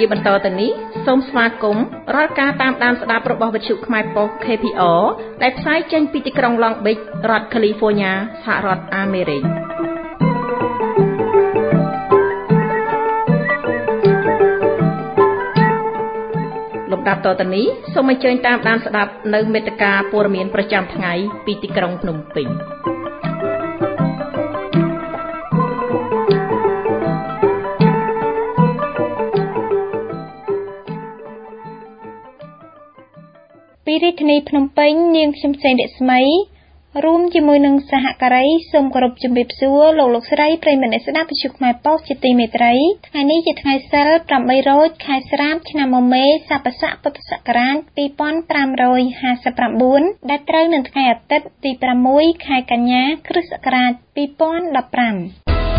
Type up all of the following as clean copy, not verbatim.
ជាបន្តទៅនេះសូមស្វាគមន៍រាល់ការតាមដានស្ដាប់របស់វិទ្យុខ្មែរប៉ុស្តិ៍ KPR ដែលផ្សាយចេញពីទីក្រុង Long Beach រដ្ឋ California សហរដ្ឋអាមេរិកលំដាប់តទៅនេះសូមអញ្ជើញតាមដានស្ដាប់នៅមេត្តាព័ត៌មានប្រចាំថ្ងៃពីទីក្រុងភ្នំពេញពីរាជធានីភ្នំពេញនាងខ្ញុំសេងរស្មីរួមជាមួយនឹងសហការីសូមគោរពជំរាបសួរលោកស្រីប្រិយមិត្តអ្នកស្ដាប់វិទ្យុខ្មែរប៉ុស្តិ៍ជាទីមេត្រីថ្ងៃនេះជាថ្ងៃសីល8រោចខែស្រាបឆ្នាំមមេស័កពុទ្ធសករាជ2559ដែលត្រូវនៅថ្ងៃអាទិត្យទី6ខែកញ្ញាគ្រិស្តសករាជ2015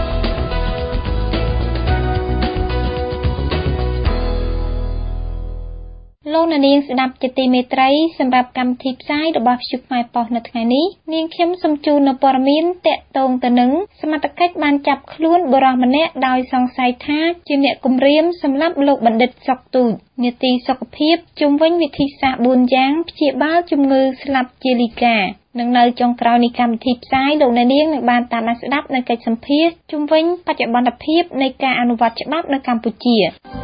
លោកនាងស្ដាប់ជាទីមេត្រីសម្រាប់កម្មវិធីផ្សាយរបស់វិទ្យុខ្មែរប៉ុស្តិ៍នៅថ្ងៃនេះនាងខ្ញុំសូមជូននូវព័ត៌មានតាក់ទងទៅនឹងសមត្ថកិច្ចបានចាប់ខ្លួនបុរសម្នាក់ដោយសង្ស័យថាជាអ្នកគំរាមសម្លាប់លោកបណ្ឌិតសុកទូចនាទីសុខភាពជុំវិញវិធីសាស្ត្រ4យ៉ាងព្យាបាលជំងឺស្លាប់ជាលីកានឹងនៅចុងក្រោយនៃកម្មវិធីផ្សាយលោកនាងនឹងបានតាមដានស្ដាប់នៅកិច្ចសម្ភាសន៍ជុំវិញបច្ចុប្បន្នភាពនៃការអនុវត្តច្បាប់នៅកម្ពុជា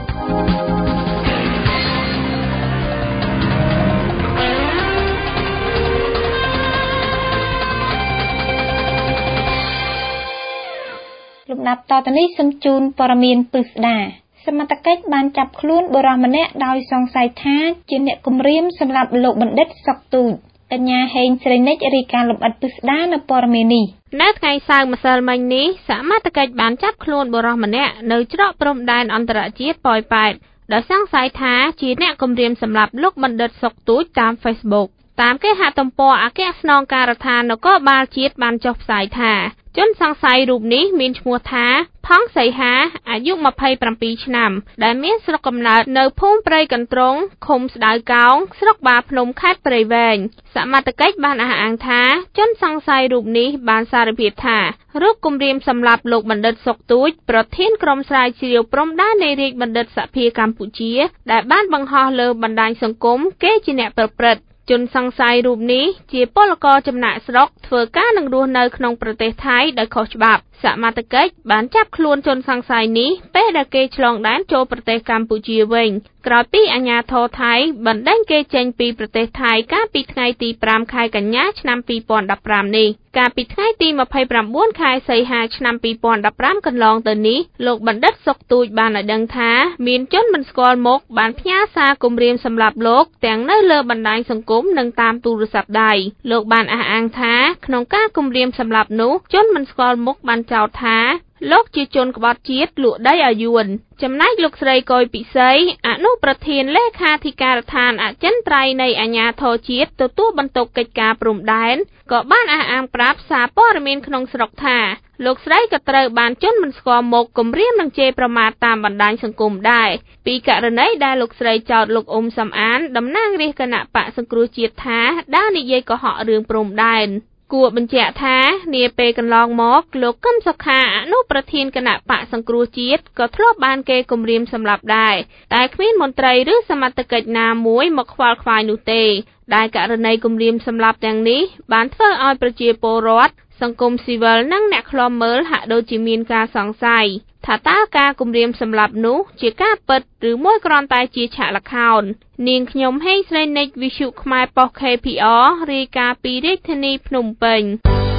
លំដាប់តទៅនេះសូមជូនព័ត៌មានពិស្ដាសមត្ថកិច្ចបានចាប់ខ្លួនបុរសម្នាក់ដោយសង្ស័យថាជាអ្នកគំរាមសម្លាប់លោកបណ្ឌិតសុកទូចកញ្ញាហេងស្រីនិចរាយការណ៍លម្អិតពិស្ដានៅព័ត៌មាននេះនៅថ្ងៃសៅរ៍ម្សិលមិញនេះសមត្ថកិច្ចបានចាប់ខ្លួនបុរសម្នាក់នៅច្រកព្រំដែនអន្តរជាតិប៉ោយប៉ែតដោយសង្ស័យថាជាអ្នកគំរាមសម្លាប់លោកបណ្ឌិតសុកទូចតាម Facebook តាមគេហទំព័រអគ្គស្នងការដ្ឋាននគរបាលជាតិបានចុះផ្សាយថាជនសង្ស័យរូបនេះមានឈ្មោះថាផង់សីហាអាយុ27ឆ្នាំដែលមានស្រុកកំណើតនៅភូមិព្រៃកន្ទ្រងឃុំស្ដៅកោងស្រុកបាភ្នំខេត្តព្រៃវែងសមត្ថកិច្ចបានអះអាងថាជនសង្ស័យរូបនេះបានសារភាពថារូបគំរាមសម្លាប់លោកបណ្ឌិតសុកទូចប្រធានក្រុមស្រាវជ្រាវព្រំដែននៃរាជបណ្ឌិតសភាកម្ពុជាដែលបានបង្ហោះលើបណ្ដាញសង្គមគេជាអ្នកប្រព្រឹត្តជនសង្ស័យរូបនេះជាពលករចំណាក់ស្រុកធ្វើការនិងរស់នៅក្នុងប្រទេសថៃដោយខុសច្បាប់សមត្ថកិច្ចបានចាប់ខ្លួនជនសង្ស័យនេះពេលដែលគេឆ្លងដែនចូលប្រទេសកម្ពុជាវិញក្រោយពីអាជ្ញាធរថៃបណ្តេញគេចេញពីប្រទេសថៃកាលពីថ្ងៃទី5ខែកញ្ញាឆ្នាំ2015នេះកាលពីថ្ងៃទី29ខែសីហាឆ្នាំ2015កន្លងទៅនេះលោកបណ្ឌិតសុកទូចបានឲ្យដឹងថាមានជនមិនស្គាល់មុខបានផ្ញើសារគំរាមសម្លាប់លោកទាំងនៅលើបណ្ដាញសង្គមនិងតាមទូរស័ព្ទដៃលោកបានអះអាងថាក្នុងការគំរាមសម្លាប់នោះជនមិនស្គាល់មុខបានចោទថាលោកជាជនក្បត់ជាតិលក់ដីឲ្យយួនចំណែកលោកស្រីកុយពិសីអនុប្រធានលេខាធិការដ្ឋានអចិន្ត្រៃយ៍នៃអាជ្ញាធរជាតិទទួលបន្ទុកកិច្ចការព្រំដែនក៏បានអះអាងប្រាប់សារព័ត៌មានក្នុងស្រុកថាលោកស្រីក៏ត្រូវបានជនមិនស្គាល់មុខគំរាមនិងជេរប្រមាថតាមបណ្ដាញសង្គមដែរពីករណីដែលលោកស្រីចោទលោកអ៊ុំសំអានតំណាងរាស្ត្រគណៈបកសង្គ្រោះជាតិថាដើរនិយាយកុហករឿងព្រំដែនគួរបញ្ជាក់ថានាពេលកន្លងមកលោកកឹមសុខាអនុប្រធានគណៈបកសង្គ្រោះជាតិក៏ធ្លាប់បានគេគំរាមសម្លាប់ដែរតែគ្មានមន្ត្រីឬសមត្ថកិច្ចណាមួយមកខ្វល់ខ្វាយនោះទេដែលករណីគំរាមសម្លាប់ទាំងនេះបានធ្វើឲ្យប្រជាពលរដ្ឋសង្គមស៊ីវិលនិងអ្នកឃ្លាំមើលហាក់ដូចជាមានការសង្ស័យថាតើការគំរាមសម្លាប់នោះជាការពិតឬមួយគ្រាន់តែជាឆាកល្ខោននាងខ្ញុំហេងស្រីនិចវិទ្យុខ្មែរប៉ុស្តិ៍ KPR រាយការណ៍ពីរាជធានីភ្នំពេញ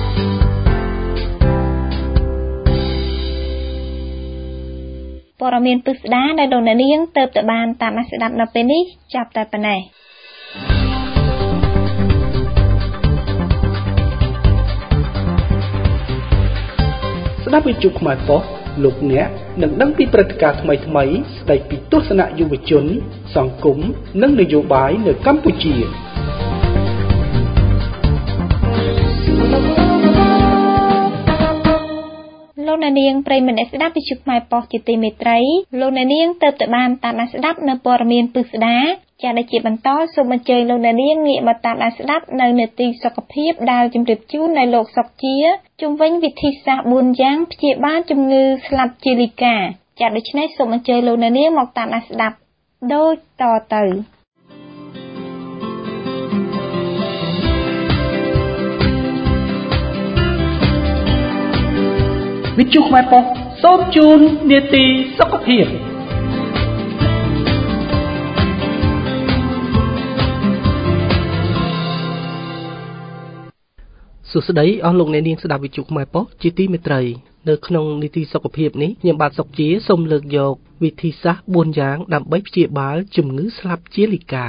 ព័ត៌មានពិស្ដាដែលលោកអ្នកនាងទើបតែបានតាមស្ដាប់នៅពេលនេះចាប់តែប៉ុណ្ណេះស្ដាប់វិទ្យុខ្មែរប៉ុស្តិ៍លោកអ្នកនឹងដឹងពីព្រឹត្តិការណ៍ថ្មីៗស្ដីពីទស្សនៈយុវជនសង្គមនិងនយោបាយនៅកម្ពុជាលោកអ្នកនាងប្រិយមិត្តអ្នកស្ដាប់វិទ្យុខ្មែរប៉ុស្តិ៍ជាទីមេត្រីលោកអ្នកនាងទើបតែបានតាមដានស្ដាប់នៅព័ត៌មានពិស្ដាចា៎ដែលជាបន្តសូមអញ្ជើញលោកអ្នកនាងងាកមកតាមដានស្ដាប់នៅនេតិសុខភាពដែលជម្រាបជូននៅលោកសុកជាជុំវិញវិធីសាស្ត្រ4យ៉ាងព្យាបាលជំងឺស្លាប់ជាលីកាចាដូច្នេះសូមអញ្ជើញលោកអ្នកនាងមកតាមដានស្ដាប់ដូចតទៅវិទ្យុខ្មែរប៉ុស្តិ៍សូមជូននីតិសុខភាពសួស្តីអស់លោកអ្នកនាងស្ដាប់វិទ្យុខ្មែរប៉ុស្តិ៍ជាទីមេត្រីនៅក្នុងនីតិសុខភាពនេះខ្ញុំបាទសុកជាសូមលើកយកវិធីសាស្ត្រ4យ៉ាងដើម្បីព្យាបាលជំងឺស្លាប់ជាលិកា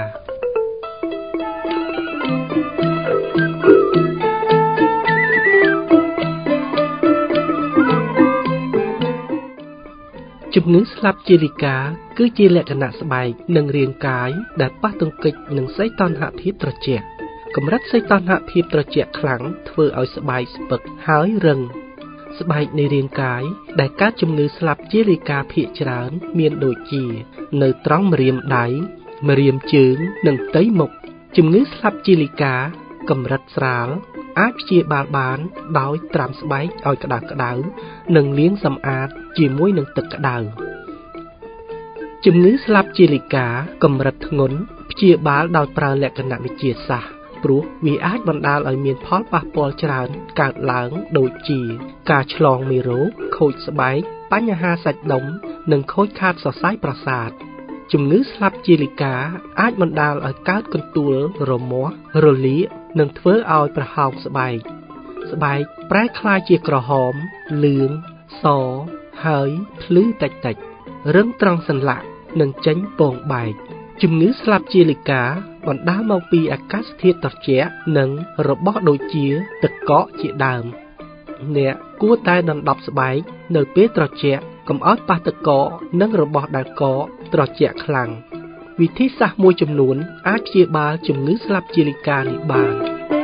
ជំងឺស្លាប់ជាលិកាគឺជាលក្ខណៈស្បែកនិងរាងកាយដែលប៉ះទង្គិចនឹងសីតុណ្ហភាពត្រជាក់កម្រិតសីតុណ្ហភាពត្រជាក់ខ្លាំងធ្វើឲ្យស្បែកស្ពឹកហើយរឹងស្បែកនៃរាងកាយដែលកើតជំងឺស្លាប់ជាលិកាភាគច្រើនមានដូចជានៅត្រង់ម្រាមដៃម្រាមជើងនិងផ្ទៃមុខជំងឺស្លាប់ជាលិកាកម្រិតស្រាលអាចព្យាបាលបានដោយត្រាំស្បែកឲ្យក្តៅៗនិងលាងសម្អាតជាមួយនឹងទឹកក្តៅជំងឺស្លាប់ជាលិកាកម្រិតធ្ងន់ព្យាបាលដោយប្រើលក្ខណៈវិទ្យាសាស្ត្រព្រោះវាអាចបណ្ដាលឲ្យមានផលប៉ះពាល់ច្រើនកើតឡើងដូចជាការឆ្លងមេរោគខូចស្បែកបញ្ហាសាច់ដុំនិងខូចខាតសរសៃប្រសាទជំងឺស្លាប់ជាលិកាអាចបណ្ដាលឲ្យកើតកន្ទួលរមាស់រលាកនិងធ្វើឲ្យប្រហោងស្បែកប្រែក្លាយជាក្រហមលឿងសហើយភ្លឺតិចៗរឹងត្រង់សន្លាក់និងចេញពងបែកជំងឺស្លាប់ជាលិកាបណ្ដាលមកពីអាកាសធាតុត្រជាក់និងរបស់ដូចជាទឹកកកជាដើមអ្នកគួរតែដណ្ដប់ស្បែកនៅពេលត្រជាក់កុំឲ្យប៉ះទឹកកកនិងរបស់ដែលកកត្រជាក់ខ្លាំងវិធីសាស្ត្រមួយចំនួនអាចព្យាបាលជំងឺស្លាប់ជាលិកានេះបាន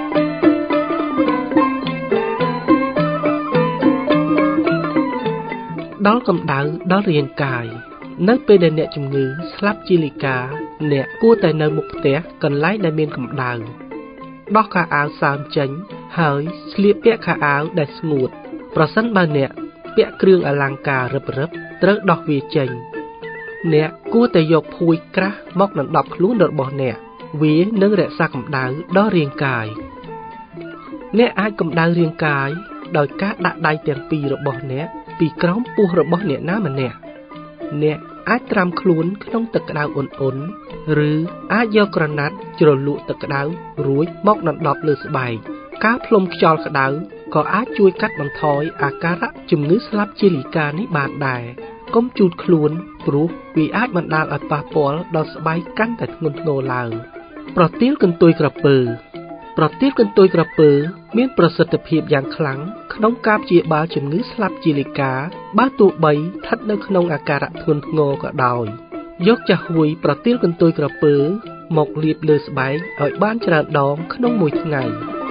ដល់កម្ដៅដល់រាងកាយនៅពេលដែលអ្នកជំងឺស្លាប់ជាលិកាអ្នកគួរតែនៅមុខផ្ទះកន្លែងដែលមានកម្ដៅដោះខោអាវសើមចេញហើយស្លៀកពាក់ខោអាវដែលស្ងួតប្រសិនបើអ្នកពាក់គ្រឿងអលង្ការរឹបត្រូវដោះវាចេញអ្នកគួរតែយកភួយក្រាស់មកដណ្ដប់ខ្លួនរបស់អ្នកវានឹងរក្សាកម្ដៅដល់រាងកាយអ្នកអាចកម្ដៅរាងកាយដោយការដាក់ដៃទាំងពីររបស់អ្នកពីក្រោមពោះរបស់អ្នកណាម្នាក់អ្នកអាចត្រាំខ្លួនក្នុងទឹកក្តៅអ៊ុនៗឬអាចយកក្រណាត់ជ្រលក់ទឹកក្តៅរួចមកដណ្ដប់លើស្បែកការផ្លុំខ្យល់ក្តៅក៏អាចជួយកាត់បន្ថយអាការៈជំងឺស្លាប់ជាលិកានេះបានដែរកុំជូតខ្លួនព្រោះវាអាចបណ្ដាលឲ្យប៉ះពាល់ដល់ស្បែកកាន់តែធ្ងន់ធ្ងរឡើងប្រទាលកន្ទុយក្រពើមានប្រសិទ្ធភាពយ៉ាងខ្លាំងក្នុងការព្យាបាលជំងឺស្លាប់ជាលិកាបើទោះបីស្ថិតនៅក្នុងអាការៈធ្ងន់ធ្ងរក៏ដោយយកចាហួយប្រទាលកន្ទុយក្រពើមកលាបលើស្បែកឲ្យបានច្រើនដងក្នុងមួយថ្ងៃ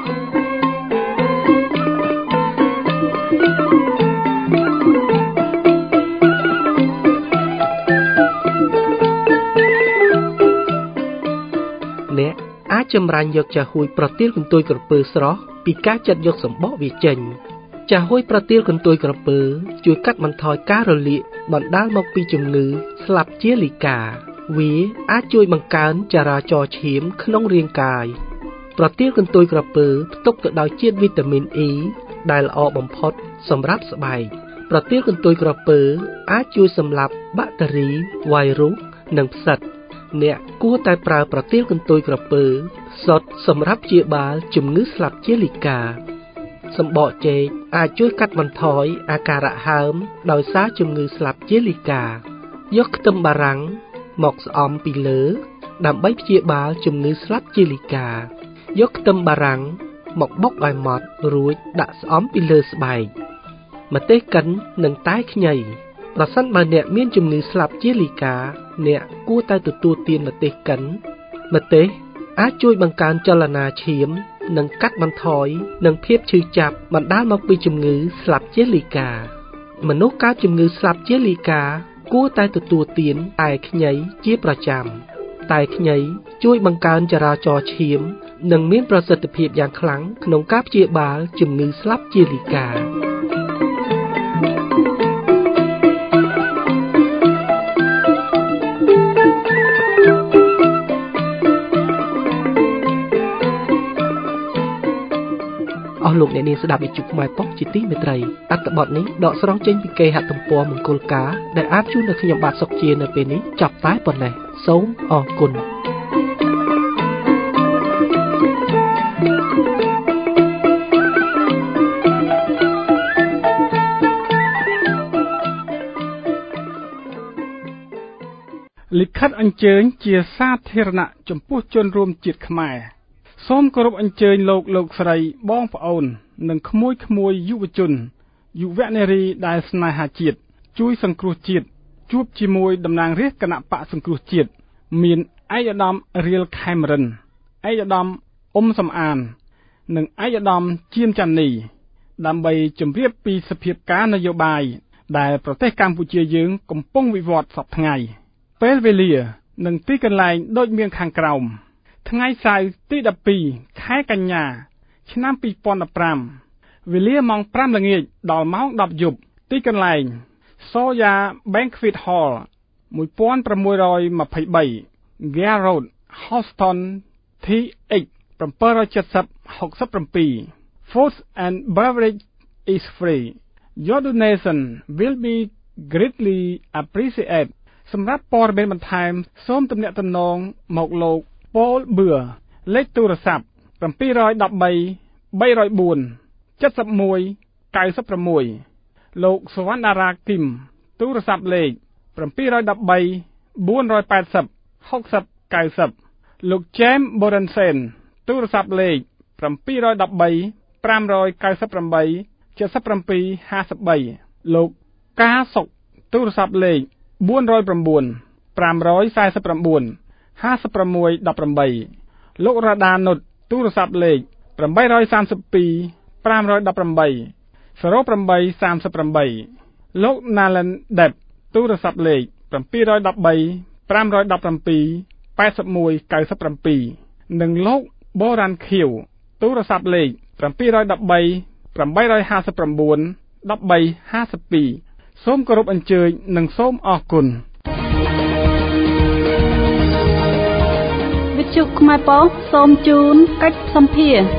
អ្នកអាចចម្រាញ់យកចាហួយប្រទាលកន្ទុយក្រពើស្រស់ពីការចាត់យកសម្បកវាចេញចាហួយប្រទាលកន្ទុយក្រពើជួយកាត់បន្ថយការរលាកបណ្ដាលមកពីជំងឺស្លាប់ជាលិកាវាអាចជួយបង្កើនចរាចរណ៍ឈាមក្នុងរាងកាយប្រទាលកន្ទុយក្រពើផ្ទុកទៅដោយជាតិវីតាមីន E ដែលល្អបំផុតសម្រាប់ស្បែកប្រទាលកន្ទុយក្រពើអាចជួយសម្លាប់បាក់តេរី វ៉ៃរុសនិងផ្សិតអ្នកគួរតែប្រើប្រទាលកន្ទុយក្រពើសុទ្ធសម្រាប់ព្យាបាលជំងឺស្លាប់ជាលិកាសម្បកចេកអាចជួយកាត់បន្ថយអាការៈហើមដោយសារជំងឺស្លាប់ជាលិកាយកខ្ទឹមបារាំងមកស្អំពីលើដើម្បីព្យាបាលជំងឺស្លាប់ជាលិកាយកខ្ទឹមបារាំងមកបុកឲ្យម៉ត់រួចដាក់ស្អំពីលើស្បែកម្ទេសកិននិងតែខ្ញីប្រសិនបើអ្នកមានជំងឺស្លាប់ជាលិកាអ្នកគួរតែទទួលទានម្ទេសកិនម្ទេសអាចជួយបង្កើនចលនាឈាមនិងកាត់បន្ថយនឹងភាពឈឺចាប់បណ្ដាលមកពីជំងឺស្លាប់ជាលិកាមនុស្សកើតជំងឺស្លាប់ជាលិកាគួរតែទទួលទានតែខ្ញីជាប្រចាំតែខ្ញីជួយបង្កើនចរាចរណ៍ឈាមនិងមានប្រសិទ្ធភាពយ៉ាងខ្លាំងក្នុងការព្យាបាលជំងឺស្លាប់ជាលិកាលោកអ្នកនាងស្ដាប់វិទ្យុខ្មែរប៉ុស្តិ៍ជាទីមេត្រីអត្ថបទនេះដកស្រង់ចេញពីគេហទំព័រមង្គលការដែលអាចជូនដល់ខ្ញុំបាទសុកជានៅពេលនេះចាប់តែប៉ុណ្ណេះសូមអរគុណលិខិតអញ្ជើញជាសាធារណៈចំពោះជនរួមជាតិខ្មែរសូមគោរពអញ្ជើញលោកស្រីបងប្អូននិងក្មួយយុវជនយុវនារីដែលស្នេហាជាតិជួយសង្គ្រោះជាតិជួបជាមួយតំណាងរាស្ត្រគណៈបកសង្គ្រោះជាតិមានឯកឧត្តមរៀលខេមរិនឯកឧត្តមអ៊ុំសំអាននិងឯកឧត្តមជាមចាន់នីដើម្បីជម្រាបពីសភាពការនយោបាយដែលប្រទេសកម្ពុជាយើងកំពុងវិវត្តសពថ្ងៃពេលវេលានិងទីកន្លែងដូចមានខាងក្រោមថ្ងៃសៅរ៍ទី12ខែកញ្ញាឆ្នាំ2015វេលាម៉ោង 5 ល្ងាចដល់ម៉ោង 10 យប់ទីកន្លែង Soya Banquet Hall 1623 Gare Road Houston TX 770-67 Food and beverage is free. Your donation will be greatly appreciated. សម្រាប់ព័ត៌មានបន្ថែមសូមទំនាក់ទំនងមកលោកប៉ូលប៊ឺលេខទូរស័ព្ទ713 304 71 96លោកសវណ្ណដារាគឹមទូរស័ព្ទលេខ713 480 60 90លោកជេមបូរិនសេនទូរស័ព្ទលេខ713 598 77 53លោកកាសុកទូរស័ព្ទលេខ409 549 5618លោករ៉ាដានុតទូរស័ព្ទលេខ832 518 0838លោកណាឡិនដេបទូរស័ព្ទលេខ713 517 81 97និងលោកបូរ៉ាន់ខៀវទូរស័ព្ទលេខ713 859 1352សូមគោរពអញ្ជើញនិងសូមអរគុណវិទ្យុខ្មែរប៉ុស្តិ៍សូមជូនកិច្ចសម្ភារ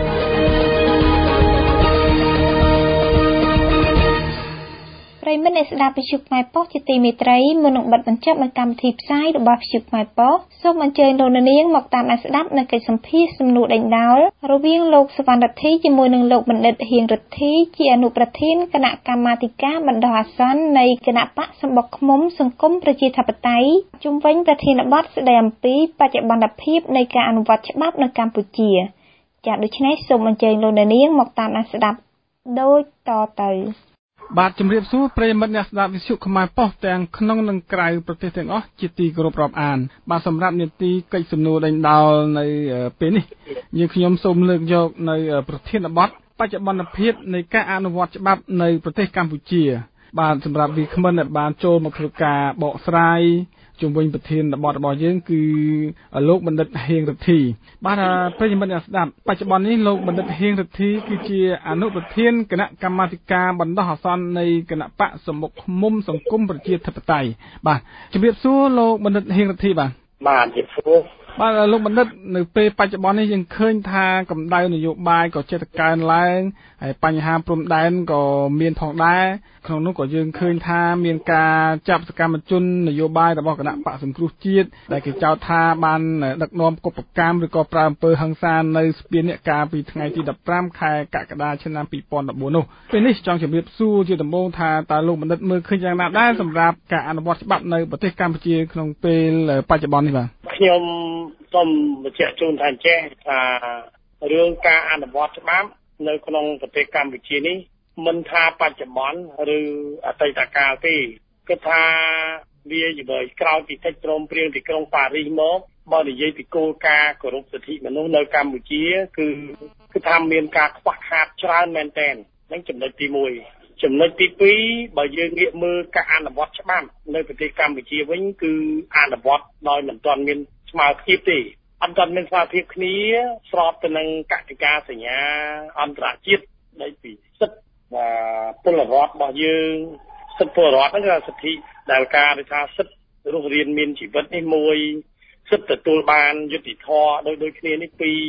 ប្រិយមិត្តអ្នកស្ដាប់វិទ្យុខ្មែរប៉ុស្តិ៍ជាទីមេត្រីមុននឹងបិទបញ្ចប់នៅកម្មវិធីផ្សាយរបស់វិទ្យុខ្មែរប៉ុស្តិ៍សូមអញ្ជើញលោកនាងមកតាមដានស្ដាប់នៅកិច្ចសម្ភារសំណួរដេញដោលរវាងលោកសវណ្ណរិទ្ធីជាមួយនឹងលោកបណ្ឌិតហៀងរិទ្ធីជាអនុប្រធានគណៈកម្មាធិការបណ្ដោះអាសន្ននៃគណៈបកសម្បុកឃ្មុំសង្គមប្រជាធិបតេយ្យជុំវិញប្រធានបទស្ដីអំពីបច្ចុប្បន្នភាពនៃការអនុវត្តច្បាប់នៅកម្ពុជាចា៎ដូច្នេះសូមអញ្ជើញលោកនាងមកតាមដានស្ដាប់ដូចតទៅបាទជំរាបសួរប្រិយមិត្តអ្នកស្ដាប់វិទ្យុខ្មែរប៉ុស្តិ៍ទាំងក្នុងនិងក្រៅប្រទេសទាំងអស់ជាទីគោរពរាប់អានបាទសម្រាប់នេតិកិច្ចសំណួរដេញដោលនៅពេលនេះយើងខ្ញុំសូមលើកយកនៅប្រធានបទបច្ចុប្បន្នភាពនៃការអនុវត្តច្បាប់នៅប្រទេសកម្ពុជាបាទសម្រាប់វាគ្មិនដែលបានចូលមកធ្វើការបកស្រាយជុំវិញប្រធានបទរបស់យើងគឺលោកបណ្ឌិតហៀងរិទ្ធីបាទប្រិយមិត្តអ្នកស្ដាប់បច្ចុប្បន្ននេះលោកបណ្ឌិតហៀងរិទ្ធីគឺជាអនុប្រធានគណៈកម្មាធិការបណ្ដោះអាសន្ននៃគណៈបកសម្បុកឃ្មុំសង្គមប្រជាធិបតេយ្យបាទជំរាបសួរលោកបណ្ឌិតហៀងរិទ្ធីបាទជំរាបសួរបាទលោកបណ្ឌិតនៅពេលបច្ចុប្បន្ននេះយើងឃើញថាកម្ដៅនយោបាយក៏ចេះតែកើនឡើងហើយបញ្ហាព្រំដែនក៏មានផងដែរក្នុងនោះក៏យើងឃើញថាមានការចាប់សកម្មជននយោបាយរបស់គណៈបកសង្គ្រោះជាតិដែលគេចោទថាបានដឹកនាំកុបកម្មឬក៏ប្រើអំពើហិង្សានៅស្ពាននេះកាលពីថ្ងៃទី15ខែកក្កដាឆ្នាំ2014នោះពេលនេះចង់ជម្រាបសួរជាដំបូងថាតើលោកបណ្ឌិតមើលឃើញយ៉ាងណាដែរសម្រាប់ការអនុវត្តច្បាប់នៅប្រទេសកម្ពុជាក្នុងពេលបច្ចុប្បន្ននេះបាទខ្ញុំសូមបញ្ជាក់ជូនថាចេះថារឿងការអនុវត្តច្បាប់នៅក្នុងប្រទេសកម្ពុជានេះមិនថាបច្ចុប្បន្នឬអតីតកាលទេគឺថាវាយវ័យក្រោយពីកិច្ចព្រមព្រៀងទីក្រុងប៉ារីសមកបើនិយាយពីគោលការណ៍គោរពសិទ្ធិមនុស្សនៅកម្ពុជាគឺថាមានការខ្វះខាតច្រើនមែនទែននឹងចំណុចទី1ចំណុចទី2បើយើងងាកមើលការអនុវត្តច្បាប់នៅប្រទេសកម្ពុជាវិញគឺអនុវត្តដោយមិនទាន់មានស្មើភាពទេអត់ទាន់មានស្មើភាពគ្នាស្របទៅនឹងកតិកាសញ្ញាអន្តរជាតិនៃពីសិទ្ធិពលរដ្ឋរបស់យើងសិទ្ធិពលរដ្ឋហ្នឹងគឺសិទ្ធិដែលការដែលថាសិទ្ធិរស់រានមានជីវិតនេះមួយសិទ្ធិទទួលបានយុត្តិធម៌ដូចគ្នានេះពីរ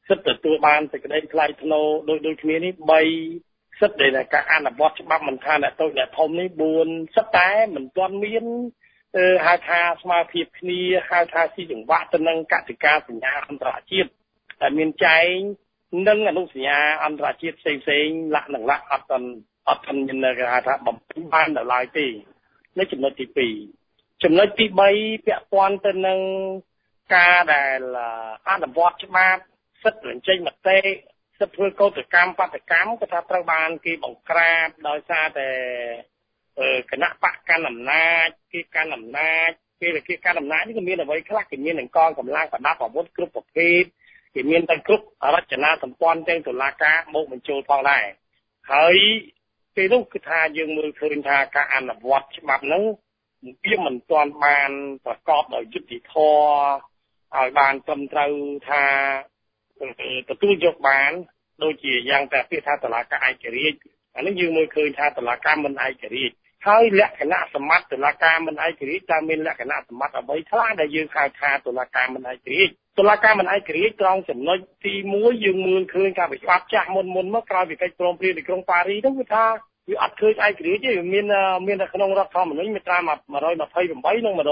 សិទ្ធិទទួលបានសេចក្តីថ្លៃថ្នូរដូចគ្នានេះ3សិទ្ធិដែលការអនុវត្តច្បាប់មិនថាអ្នកតូចអ្នកធំនេះ4សិទ្ធិតែមិនទាន់មានហៅថាស្មារតីគ្នាហៅថាស៊ីចង្វាក់ទៅនឹងកតិកាសញ្ញាអន្តរជាតិដែលមានចែងនិងអនុសញ្ញាអន្តរជាតិផ្សេងលក្ខណៈអត់ទាន់មានគេហៅថាបំពេញបានដល់ឡើយទេនេះចំណុចទី2ចំណុចទី3ពាក់ព័ន្ធទៅនឹងការដែលអនុវត្តច្បាប់សិទ្ធិបញ្ចេញមតិសិទ្ធិធ្វើកោតកម្មបាតកម្មក៏ថាត្រូវបានគេបង្ក្រាបដោយសារតែគណៈបកកណ្ដាលអំណាចគេកាន់អំណាចពេលគេកាន់អំណាចនេះក៏មានអ្វីខ្លះគេមាននឹងកងកម្លាំងប្រដាប់អាវុធគ្រប់ប្រភេទគេមានទាំងគ្រប់រចនាសម្ព័ន្ធទាំងតុលាការបូកបញ្ចូលផងដែរហើយពេលនោះគឺថាយើងមើលឃើញថាការអនុវត្តច្បាប់ហ្នឹងវាមិនទាន់បានប្រកបដោយយុត្តិធម៌ឲ្យបានត្រឹមត្រូវថាទទួលយកបានដូចជាយ៉ាងតែពាក្យថាតុលាការឯករាជ្យអានេះយើងមើលឃើញថាតុលាការមិនឯករាជ្យហើយលក្ខណៈសម្បត្តិតុលាការមិនឯករាជ្យតើមានលក្ខណៈសម្បត្តិអ្វីខ្លះដែលយើងហៅថាតុលាការមិនឯករាជ្យតុលាការមិនឯករាជ្យត្រង់ចំណុចទី1យើងមើលឃើញការវិច្បាប់ចាស់មុនមកក្រោយពីកិច្ចព្រមព្រៀងទីក្រុងប៉ារីសហ្នឹងគឺថាវាអត់ឃើញឯករាជ្យទេវាមាននៅក្នុងរដ្ឋធម្មនុញ្ញមាត្រា128និង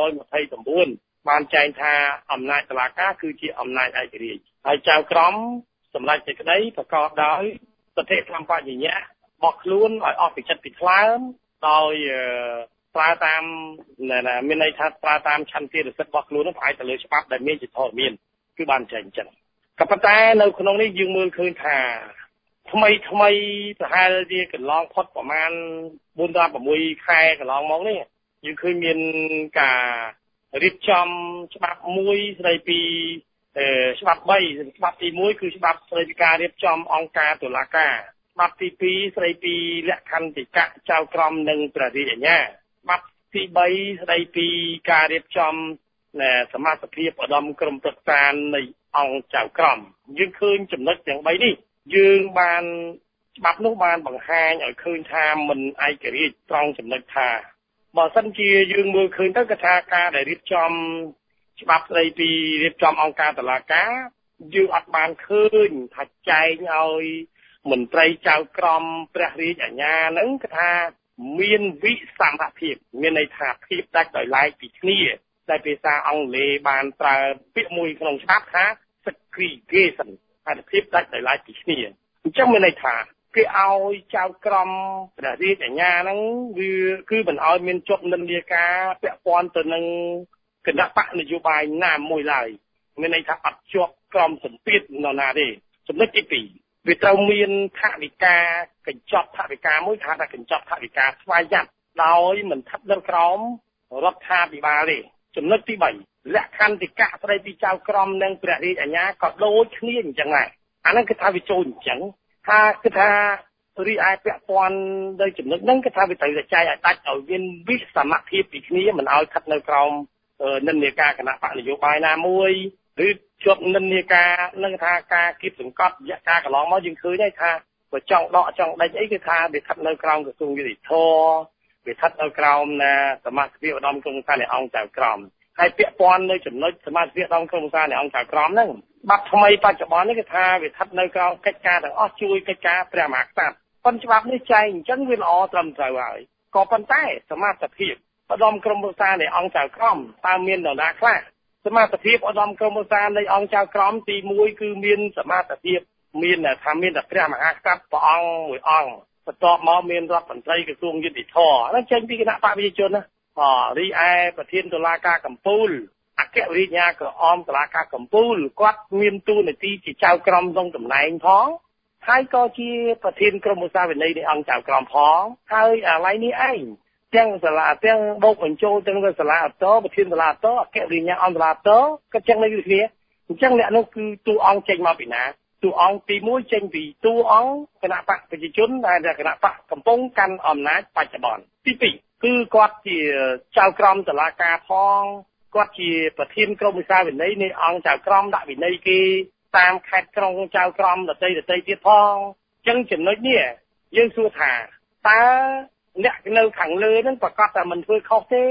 129បានចែងថាអំណាចតុលាការគឺជាអំណាចឯករាជ្យហើយចៅក្រមសម្រាប់សេចក្តីប្រកបដោយសតិសម្បជញ្ញៈរបស់ខ្លួនឲ្យអស់ពីចិត្តពីថ្លើមដោយប្រើតាមមានន័យថាប្រើតាមឆន្ទៈសិទ្ធិរបស់ខ្លួនផ្អែកទៅលើច្បាប់ដែលមានជាធរមានគឺបានចែងចឹងក៏ប៉ុន្តែនៅក្នុងនេះយើងមើលឃើញថាថ្មីប្រហែលជាកន្លងផុតប្រហែល 4-6 ខែកន្លងមកនេះយើងឃើញមានការរៀបចំច្បាប់មួយស្ដីពីច្បាប់3ច្បាប់ទី1គឺច្បាប់ស្ដីពីការរៀបចំអង្គការតុលាការច្បាប់ទី2ស្ដីពីលក្ខន្តិកៈចៅក្រមនិងព្រះរាជអាជ្ញាច្បាប់ទី3ស្ដីពីការរៀបចំសមាជិកភាពឧត្តមក្រុមប្រឹក្សានៃអង្គចៅក្រមយើងឃើញចំណុចទាំង3នេះយើងបានច្បាប់នោះបានបង្ហាញឲ្យឃើញថាមិនឯករាជ្យត្រង់ចំណុចថាបើសិនជាយើងមើលឃើញទៅគឺថាការដែលរៀបចំច្បាប់ស្ដីពីរៀបចំអង្គការតុលាការយើងអត់បានឃើញថាចែងឲ្យមន្ត្រីចៅក្រមព្រះរាជអាជ្ញាហ្នឹងគឺថាមានវិសមភាពមានន័យថាភាពដាច់ដោយឡែកពីគ្នាតែភាសាអង់គ្លេសបានប្រើពាក្យមួយក្នុងច្បាប់ថា segregation ហើយភាពដាច់ដោយឡែកពីគ្នាអញ្ចឹងមានន័យថាគេឲ្យចៅក្រមព្រះរាជអាជ្ញាហ្នឹងវាគឺមិនឲ្យមានជាប់និន្នាការពាក់ព័ន្ធទៅនឹងគណៈបកនយោបាយណាមួយឡើយមានន័យថាអត់ជាប់ក្រមសម្ពាធនរណាទេចំណុចទី2វាត្រូវមានថវិកាកញ្ចប់ថវិកាមួយថាកញ្ចប់ថវិកាស្វ័យយ័តដោយមិនស្ថិតនៅក្រោមរដ្ឋាភិបាលទេចំណុចទី3លក្ខន្តិកៈស្ដីពីចៅក្រមនិងព្រះរាជអាជ្ញាក៏ដូចគ្នាអញ្ចឹងដែរអាហ្នឹងគឺថាវាចូលអញ្ចឹងថាគឺថារីឯពាក់ព័ន្ធដោយចំណុចហ្នឹងគឺថាវាត្រូវតែចែកឲ្យដាច់ឲ្យមានវិសមភាពពីគ្នាមិនឲ្យស្ថិតនៅក្រោមនិន្នាការគណៈបកនយោបាយណាមួយឬជាប់និន្នាការនឹងថាការគៀបសង្កត់រយៈកាលកន្លងមកយើងឃើញហើយថាបើចង់ដកចង់ដេញអីគឺថាវាស្ថិតនៅក្រោមក្រសួងយុតិធម៌វាស្ថិតនៅក្រោមសមាជិកឧត្តមក្រុមប្រឹក្សានៃអង្គចៅក្រមហើយពាក់ព័ន្ធនៅចំណុចសមាជិកឧត្តមក្រុមប្រឹក្សានៃអង្គចៅក្រមហ្នឹងបាត់ថ្មីបច្ចុប្បន្ននេះគឺថាវាស្ថិតនៅក្រោមកិច្ចការទាំងអស់ជួយកិច្ចការព្រះមហាក្សត្រប៉ុន្តែច្បាប់នេះចែងអញ្ចឹងវាល្អត្រឹមត្រូវហើយក៏ប៉ុន្តែសមាជិកភាពឧត្តមក្រុមប្រឹក្សានៃអង្គចៅក្រមតើមាននរណាខ្លះសមាជិកភាពឧត្តមក្រុមប្រឹក្សានៃអង្គចៅក្រមទី1គឺមានសមាជិកភាពមានថាមានតែព្រះមហាក្សត្រព្រះអង្គមួយអង្គបន្ទាប់មកមានរដ្ឋមន្ត្រីក្រសួងយុតិធម៌ហ្នឹងចេញពីគណៈបកប្រជាជនណារីឯប្រធានតុលាការកំពូលអគ្គវិរិយាក្រអមតុលាការកំពូលគាត់មានតួនាទីជាចៅក្រមក្នុងតំណែងផងហើយក៏ជាប្រធានក្រុមប្រឹក្សាវិន័យនៃអង្គចៅក្រមផងហើយអាឡ័យនេះឯងទាំងសាលាទាំងបូកបញ្ចូលទាំងសាលាអតប្រធានសាលាអតអគ្គវិរិយាអង្គសាលាអតក៏ចឹងនៅគ្នាអញ្ចឹងអ្នកនោះគឺតួអង្គចេញមកពីណាតួអង្គទី1ចេញពីតួអង្គគណៈបកប្រជាជនដែលគណៈបកកំពុងកាន់អំណាចបច្ចុប្បន្នទី2គឺគាត់ជាចៅក្រមតុលាការផងគាត់ជាប្រធានក្រុមវិសាវិន័យនៃអង្គចៅក្រមដាក់វិន័យគេតាមខេត្តក្រុងចៅក្រមដតីទៀតផងអញ្ចឹងចំណុចនេះយើងសួរថាតើអ្នកនៅខាងលើហ្នឹងប្រកាសតែមិនធ្វើខុសទេ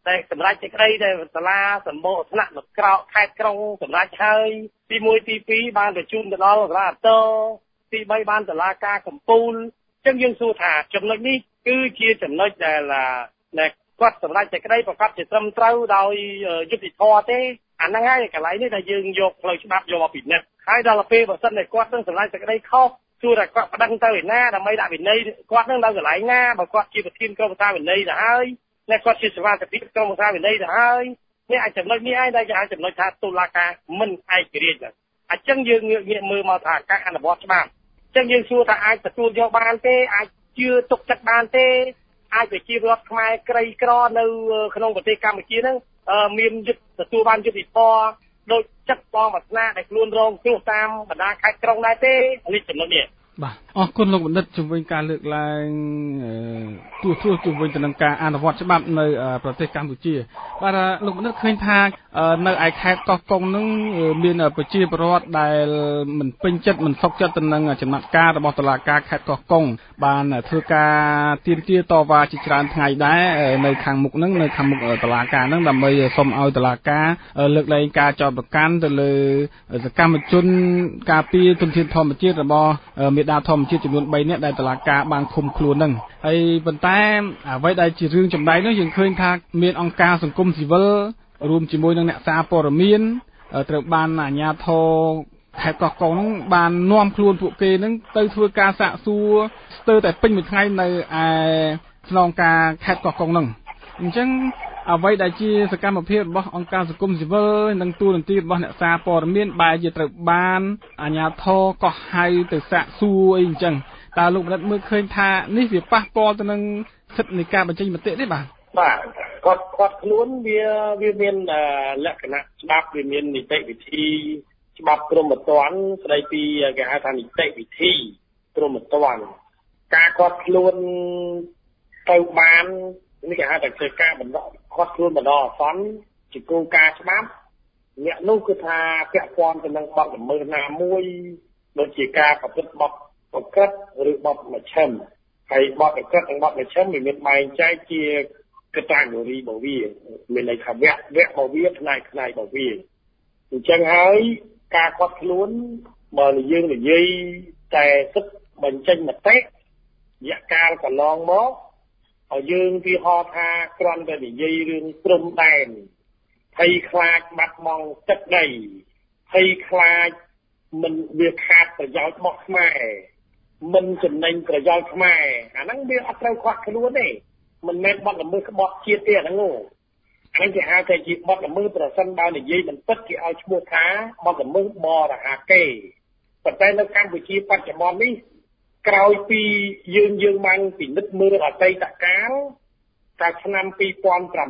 តែសម្រាប់សេចក្តីដែលសាលាសម្បូរថ្នាក់ក្រៅខេត្តក្រុងសម្រាប់ហើយទី1ទី2បានបញ្ជូនទៅដល់សាលាអតទី3បានសាលាការកំពូលអញ្ចឹងយើងសួរថាចំណុចនេះគឺជាចំណុចដែលគាត់សម្រាប់សេចក្តីប្រកាសជាត្រឹមត្រូវដោយយុត្តិធម៌ទេអាហ្នឹងហើយកន្លែងនេះដែលយើងយកផ្លូវច្បាប់យកមកពិនិត្យហើយដល់ពេលបើសិនតែគាត់នឹងសម្រាប់សេចក្តីខុសសួរថាគាត់ប្តឹងទៅឯណាដើម្បីដាក់វិន័យគាត់នឹងនៅកន្លែងណាបើគាត់ជាប្រធានក្រុមប្រឹក្សាវិន័យទៅហើយអ្នកគាត់ជាសមាជិកក្រុមប្រឹក្សាវិន័យទៅហើយនេះអាចចំណុចនេះឯងដែលគេហៅចំណុចថាតុលាការមិនឯករាជ្យអញ្ចឹងយើងងាកមើលមកថាការអនុវត្តច្បាប់អញ្ចឹងយើងសួរថាអាចទទួលយកបានទេអាចជឿទុកចិត្តបានទេអាចប្រជាពលរដ្ឋខ្មែរក្រីក្រនៅក្នុងប្រទេសកម្ពុជាហ្នឹងមានទទួលបានយុត្តិធម៌ដោយចិត្តបងប្រាថ្នាដែលខ្លួនរងគ្រោះតាមបណ្ដាខេត្តក្រុងដែរទេនេះចំណុចនេះបាទអរគុណលោកបណ្ឌិតជំវិញការលើកឡើងទួសជំវិញទៅនឹងការអនុវត្តច្បាប់នៅប្រទេសកម្ពុជាបាទលោកបណ្ឌិតឃើញថានៅឯខេត្តកោះកុងនឹងមានប្រជាពលរដ្ឋដែលមិនពេញចិត្តមិនសុខចិត្តទៅនឹងចំណាត់ការរបស់តុលាការខេត្តកោះកុងបានធ្វើការទាមទារតវ៉ាជាច្រើនថ្ងៃដែរនៅខាងមុខនឹងនៅខាងមុខតុលាការនឹងដើម្បីសុំឲ្យតុលាការលើកលែងការចោទប្រកាន់ទៅលើសកម្មជនការពារទុនធានធម្មជាតិរបស់មេដាធម្មជាតិចំនួន3នាក់ដែលតុលាការបានឃុំខ្លួននឹងហើយប៉ុន្តែអ្វីដែលជារឿងចម្លែកនោះយើងឃើញថាមានអង្គការសង្គមស៊ីវិលរួមជាមួយនឹងអ្នកសារព័ត៌មានត្រូវបានអាជ្ញាធរខេត្តកោះកុងនឹងបាននាំខ្លួនពួកគេនឹងទៅធ្វើការសាកសួរស្ទើរតែពេញមួយថ្ងៃនៅឯស្នងការខេត្តកោះកុងនឹងអញ្ចឹងអ្វីដែលជាសកម្មភាពរបស់អង្គការសង្គមស៊ីវិលនិងទូរនទីរបស់អ្នកសារព័ត៌មានបែរជាត្រូវបានអាជ្ញាធរកោះហៅទៅសាកសួរអីអញ្ចឹងតើលោកបណ្ឌិតមើលឃើញថានេះវាប៉ះពាល់ទៅនឹងសិទ្ធិនៃការបញ្ចេញមតិទេបាទគាត់ខ្លួនវាមានលក្ខណៈច្បាប់វាមាននីតិវិធីច្បាប់ក្រមត្តនស្ដីពីគេហៅថានីតិវិធីក្រមត្តនការគាត់ខ្លួនទៅបាននេះគេហៅថាធ្វើការបណ្ដោះគាត់ខ្លួនបណ្ដោះអាសន្នជាគោលការណ៍ច្បាប់អ្នកនោះគឺថាពាក់ព័ន្ធទៅនឹងបទល្មើសណាមួយដូចជាការប្រព្រឹត្តបទប្រព្រឹត្តឬបទមជ្ឈិមហើយបទប្រព្រឹត្តនិងបទមជ្ឈិមវាមានបែងចែកជាកតាហ្គោរីរបស់វាមានន័យថាវគ្គរបស់វាផ្នែករបស់វាអញ្ចឹងហើយការគាត់ខ្លួនបើយើងនិយាយតែសិទ្ធិបញ្ចេញមតិរយៈកាលកន្លងមកឲ្យយើងទីហោថាគ្រាន់តែនិយាយរឿងព្រំដែនភ័យខ្លាចបាត់បង់ទឹកដីភ័យខ្លាចមិនវាខាតប្រយោជន៍របស់ខ្មែរមិនចំណេញប្រយោជន៍ខ្មែរអាហ្នឹងវាអត់ត្រូវខ្វះខ្លួនទេមិនមែនបទល្មើសក្បត់ជាតិទេអាហ្នឹងអានេះគេហៅថាជាបទល្មើសប្រសិនបើនិយាយមិនពិតគេឲ្យឈ្មោះថាបទល្មើសបរហាកេប៉ុន្តែនៅកម្ពុជាបច្ចុប្បន្ននេះក្រោយពីយើងបានពិនិត្យមើលអតីតកាលកាលឆ្នាំ2006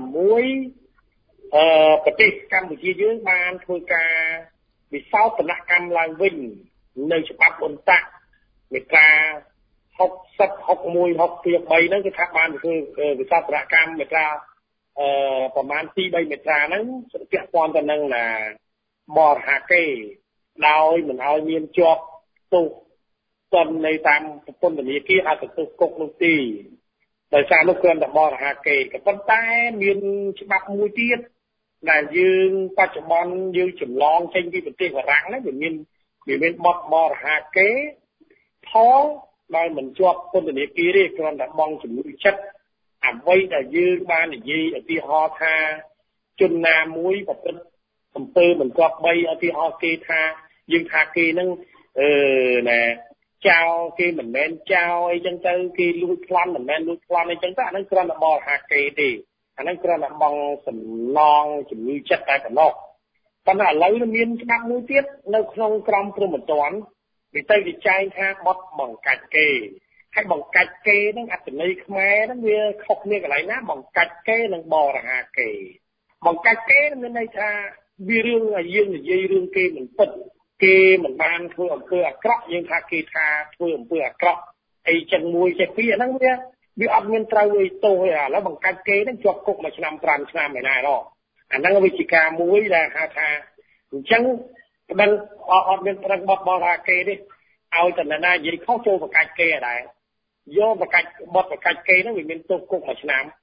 ប្រទេសកម្ពុជាយើងបានធ្វើការវិសោធនកម្មឡើងវិញនៅច្បាប់អន្តរមេត្រា60 61 63ហ្នឹងគឺថាបានធ្វើវិសោធនកម្មមេត្រាប្រមាណ 2-3 មេត្រាហ្នឹងពាក់ព័ន្ធទៅនឹងបរហាកេដោយមិនឲ្យមានជាប់ទោសទណ្ឌនៅតាមពន្ធនាគារអាចទៅគុកនោះទេដោយសារនោះគ្រាន់តែបរហាកេក៏ប៉ុន្តែមានច្បាប់មួយទៀតដែលយើងបច្ចុប្បន្នយើងចម្លងចេញពីប្រទេសបារាំងហ្នឹងវាមានបទបរហាកេផលដែលមិនជាប់ពន្ធនាគារទេគ្រាន់តែបងជំនួយចិត្តអ្វីដែលយើងបាននិយាយឧទាហរណ៍ថាជនណាមួយប្រព្រឹត្តអំពើមិនគប្បីឧទាហរណ៍គេថាយើងថាគេហ្នឹងចោលគេមិនមែនចោលអីចឹងទៅគេលួចប្លន់មិនមែនលួចប្លន់អីចឹងទៅអាហ្នឹងគ្រាន់តែបរហាកេទេអាហ្នឹងគ្រាន់តែបងសំឡងជំនួយចិត្តតែប៉ុណ្ណោះប៉ុន្តែឥឡូវមានច្បាប់មួយទៀតនៅក្នុងក្រមព្រហ្មទណ្ឌវាទៅវិចែងថាបទបង្កាច់គេហើយបង្កាច់គេហ្នឹងអត្ថន័យខ្មែរហ្នឹងវាខុសគ្នាកន្លែងណាបង្កាច់គេនិងបរហាគេបង្កាច់គេមានន័យថាវារឿងឲ្យយើងនិយាយរឿងគេមិនពិតគេមិនបានធ្វើអំពើអាក្រក់យើងថាគេថាធ្វើអំពើអាក្រក់អីចឹងមួយចេះពីអាហ្នឹងវាអត់មានត្រូវអីទោសទេឥឡូវបង្កាច់គេហ្នឹងជាប់គុក1ឆ្នាំ5ឆ្នាំឯណាហ៎អាហ្នឹងវាជាការមួយដែលហៅថាអញ្ចឹងមិនអត់មានប្រឹងបត់បរហាគេទេឲ្យតែណានិយាយខុសចូលបង្កាច់គេដែរយកបង្កាច់បត់បង្កាច់គេហ្នឹងវាមានទោសគុក1ឆ្នាំ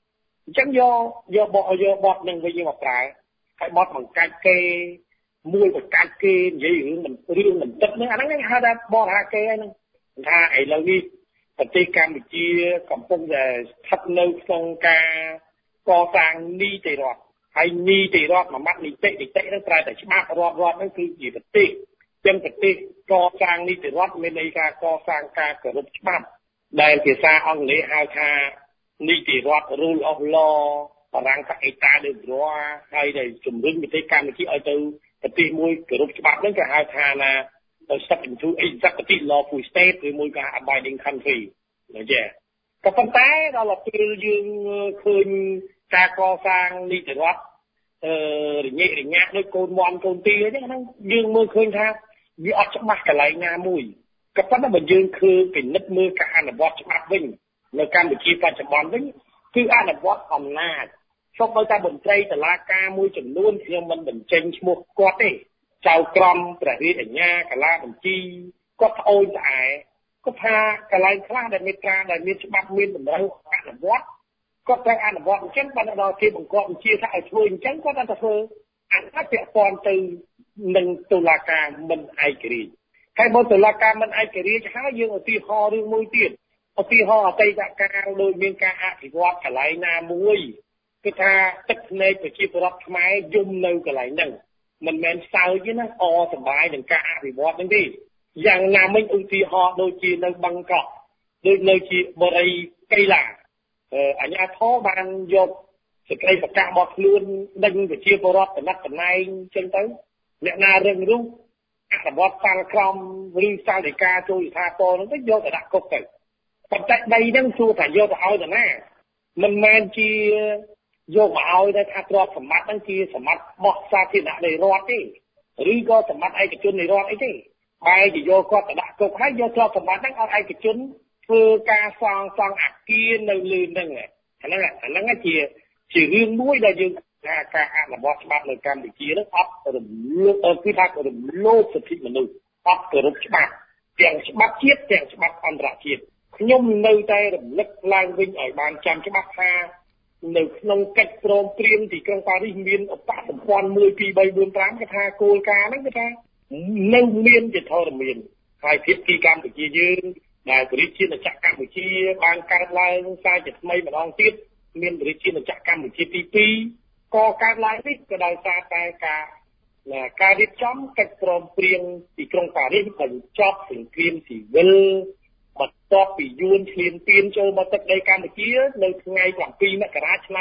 អញ្ចឹងយកបទនឹងវិញមកប្រើហើយបទបង្កាច់គេមួយបង្កាច់គេនិយាយរឿងមិនទឹកហ្នឹងអាហ្នឹងហៅថាបរហាគេហ្នឹងថាឥឡូវនេះប្រទេសកម្ពុជាកំពុងតែស្ថិតនៅក្នុងការកសាងនីតិរដ្ឋហើយនីតិរដ្ឋមួយម៉ាត់នីតិហ្នឹងប្រែតែច្បាប់រដ្ឋហ្នឹងគឺជាប្រទេសចឹងប្រទេសកសាងនីតិរដ្ឋមានន័យថាកសាងការគោរពច្បាប់ដែលភាសាអង់គ្លេសហៅថានីតិរដ្ឋ rule of law បរាំងថា état de droit ហើយដែលជំរុញប្រទេសកម្ពុជាឲ្យទៅប្រទេសមួយគោរពច្បាប់ហ្នឹងគេហៅថាណា step into executive lawful state ឬមួយក៏ abiding country ណាចាក៏ប៉ុន្តែដល់ពេលយើងឃើញការកសាងនីតិរដ្ឋរញ៉េរញ៉ាក់ដោយកូនមន់កូនទីអញ្ចឹងហ្នឹងយើងមើលឃើញថាវាអត់ច្បាស់កន្លែងណាមួយក៏ប៉ុន្តែបើយើងឃើញពិនិត្យមើលការអនុវត្តច្បាប់វិញនៅកម្ពុជាបច្ចុប្បន្នវិញគឺអនុវត្តអំណាចសូម្បីតែមន្ត្រីតុលាការមួយចំនួនខ្ញុំមិនបញ្ចេញឈ្មោះគាត់ទេចៅក្រមព្រះរាជអាជ្ញាកាឡាបញ្ជីគាត់ប្អូនស្អែគាត់ថាកន្លែងខ្លះដែលមានការដែលមានច្បាប់មានតម្រូវអនុវត្តគាត់ត្រូវអនុវត្តអញ្ចឹងបានដល់គេបង្គាប់បញ្ជាថាឲ្យធ្វើអញ្ចឹងគាត់តែធ្វើអានេះពាក់ព័ន្ធទៅនឹងតុលាការមិនឯករាជ្យហើយបើតុលាការមិនឯករាជ្យហើយយើងឧទាហរណ៍រឿងមួយទៀតឧទាហរណ៍អតីតកាលដោយមានការអភិវឌ្ឍកន្លែងណាមួយគឺថាទឹកភ្នែកប្រជាពលរដ្ឋខ្មែរយំនៅកន្លែងហ្នឹងមិនមែនសើចទេណាសប្បាយនឹងការអភិវឌ្ឍហ្នឹងទេយ៉ាងណាមិញឧទាហរណ៍ដូចជានៅបឹងកក់ដូចនៅជាបរិយាកីឡាអាជ្ញាធរបានយកសេចក្តីប្រកាសរបស់ខ្លួនដេញប្រជាពលរដ្ឋតំណែងចឹងទៅអ្នកណារឹងរូសអនុវត្តសាលក្រមឬសាលដីកាចូលយថាពរហ្នឹងទៅយកទៅដាក់គុកទៅប៉ុន្តែដីហ្នឹងសួរថាយកទៅឲ្យទៅណាមិនមែនជាយកមកឲ្យតែថាទ្រព្យសម្បត្តិហ្នឹងជាសម្បត្តិរបស់សាធារណៈនៃរដ្ឋទេឬក៏សម្បត្តិឯកជននៃរដ្ឋអីទេបែរជាយកគាត់ទៅដាក់គុកហើយយកទ្រព្យសម្បត្តិហ្នឹងឲ្យឯកជនធ្វើការសង់អគារនៅលើហ្នឹងអាហ្នឹងជារឿងមួយដែលយើងថាការអនុវត្តច្បាប់នៅកម្ពុជាហ្នឹងអត់រំលោភគឺថារំលោភសិទ្ធិមនុស្សអត់គោរពច្បាប់ទាំងច្បាប់ជាតិទាំងច្បាប់អន្តរជាតិខ្ញុំនៅតែរំលឹកឡើងវិញឲ្យបានចាំច្បាស់ថានៅក្នុងកិច្ចព្រមព្រៀងទីក្រុងប៉ារីសមានឧបសម្ព័ន្ធ1 2 3 4 5គេថាគោលការណ៍ហ្នឹងគេថានៅមានជាធរមានហើយភាគីកម្ពុជាយើងដែលបរិជាណាចក្រកម្ពុជាបានកើតឡើងសារជាថ្មីម្ដងទៀតមានបរិជាណាចក្រកម្ពុជាទី2ក៏កើតឡើងនេះក៏ដោយសារតែការរៀបចំកិច្ចព្រមព្រៀងទីក្រុងប៉ារីសបញ្ចប់សង្គ្រាមស៊ីវិលបន្ទាប់ពីយួនឈ្លានពានចូលមកទឹកដីកម្ពុជានៅថ្ងៃ7មករាឆ្នាំ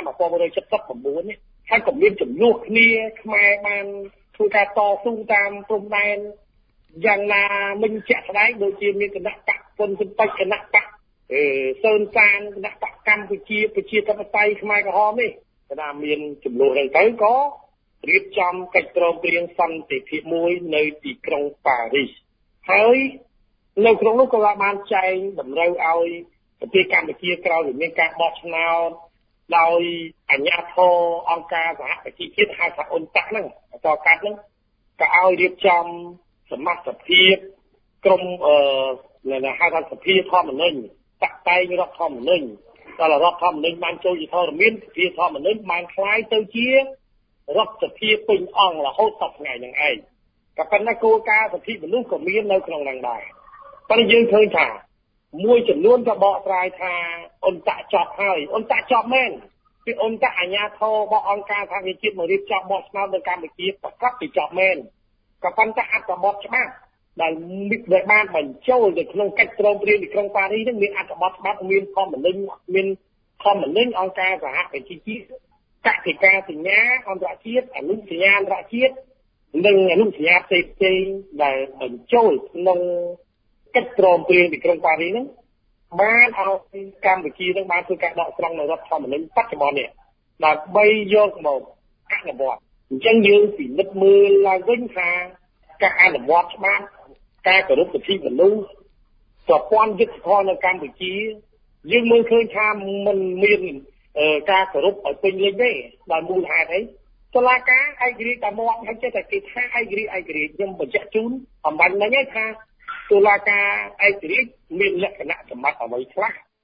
1979នេះហើយក៏មានចំនួនគ្នាខ្មែរបានធ្វើការតស៊ូតាមព្រំដែនយ៉ាងណាមិញជាក់ស្ដែងដូចជាមានគណៈបកពុនសិបិចគណៈបកសឿនសានគណៈបកកម្ពុជាប្រជាធិបតេយ្យខ្មែរក្រហមនេះថាមានចំនួនហ្នឹងទៅក៏រៀបចំកិច្ចព្រមព្រៀងសន្តិភាពមួយនៅទីក្រុងប៉ារីសហើយនៅក្នុងនោះក៏បានចែងតម្រូវឲ្យប្រទេសកម្ពុជាក្រោយពីមានការបោះឆ្នោតដោយអាជ្ញាធរអង្គការសហប្រជាជាតិហៅថាអ៊ុនតាក់ហ្នឹងតកាត់ហ្នឹងក៏ឲ្យរៀបចំសមាជិកភាពក្រុមហៅថាសភាធម្មនុញ្ញតាក់តែងរដ្ឋធម្មនុញ្ញដល់រដ្ឋធម្មនុញ្ញបានចូលជាធរមានសភាធម្មនុញ្ញបានคล้ายទៅជារដ្ឋសភាពេញអង្គរហូតដល់ថ្ងៃហ្នឹងឯងក៏ប៉ុន្តែគោលការណ៍សិទ្ធិមនុស្សក៏មាននៅក្នុងហ្នឹងដែរប៉ុន្តែយើងឃើញថាមួយចំនួនក៏បកស្រាយថាអ៊ុនតាក់ចប់ហើយអ៊ុនតាក់ចប់មែនពីអ៊ុនតាក់អាជ្ញាធររបស់អង្គការសហប្រជាជាតិមករៀបចំបោះឆ្នោតនៅកម្ពុជាប្រកាសពីចប់មែនក៏ប៉ុន្តែអត្ថបទច្បាប់ដែលបានបញ្ចូលទៅក្នុងកិច្ចព្រមព្រៀងទីក្រុងប៉ារីសនឹងមានអត្ថបទច្បាប់មានធម្មនុញ្ញអង្គការសហប្រជាជាតិកតិកាសញ្ញាអន្តរជាតិអនុសញ្ញាអន្តរជាតិនិងអនុសញ្ញាផ្សេងៗដែលបញ្ចូលក្នុងកិច្ចព្រមព្រៀងទីក្រុងប៉ារីសហ្នឹងបានឲ្យកម្ពុជានឹងបានធ្វើការដកស្រង់នៅរដ្ឋធម្មនុញ្ញបច្ចុប្បន្ននេះដើម្បីយកមកអនុវត្តអញ្ចឹងយើងពិនិត្យមើលឡើងវិញថាការអនុវត្តច្បាប់ការគោរពសិទ្ធិមនុស្សប្រព័ន្ធយុត្តិធម៌នៅកម្ពុជាយើងមើលឃើញថាมันមានការគោរពឲ្យពេញលេញទេដោយមូលហេតុអីតុលាការឯករាជ្យតែមកហើយចេះតែគេថាឯករាជ្យខ្ញុំបញ្ជាក់ជូនអំបញ្ញមិញថាតុលាការឯករាជ្យមានលក្ខណៈសម្បត្តិអ្វីខ្លះ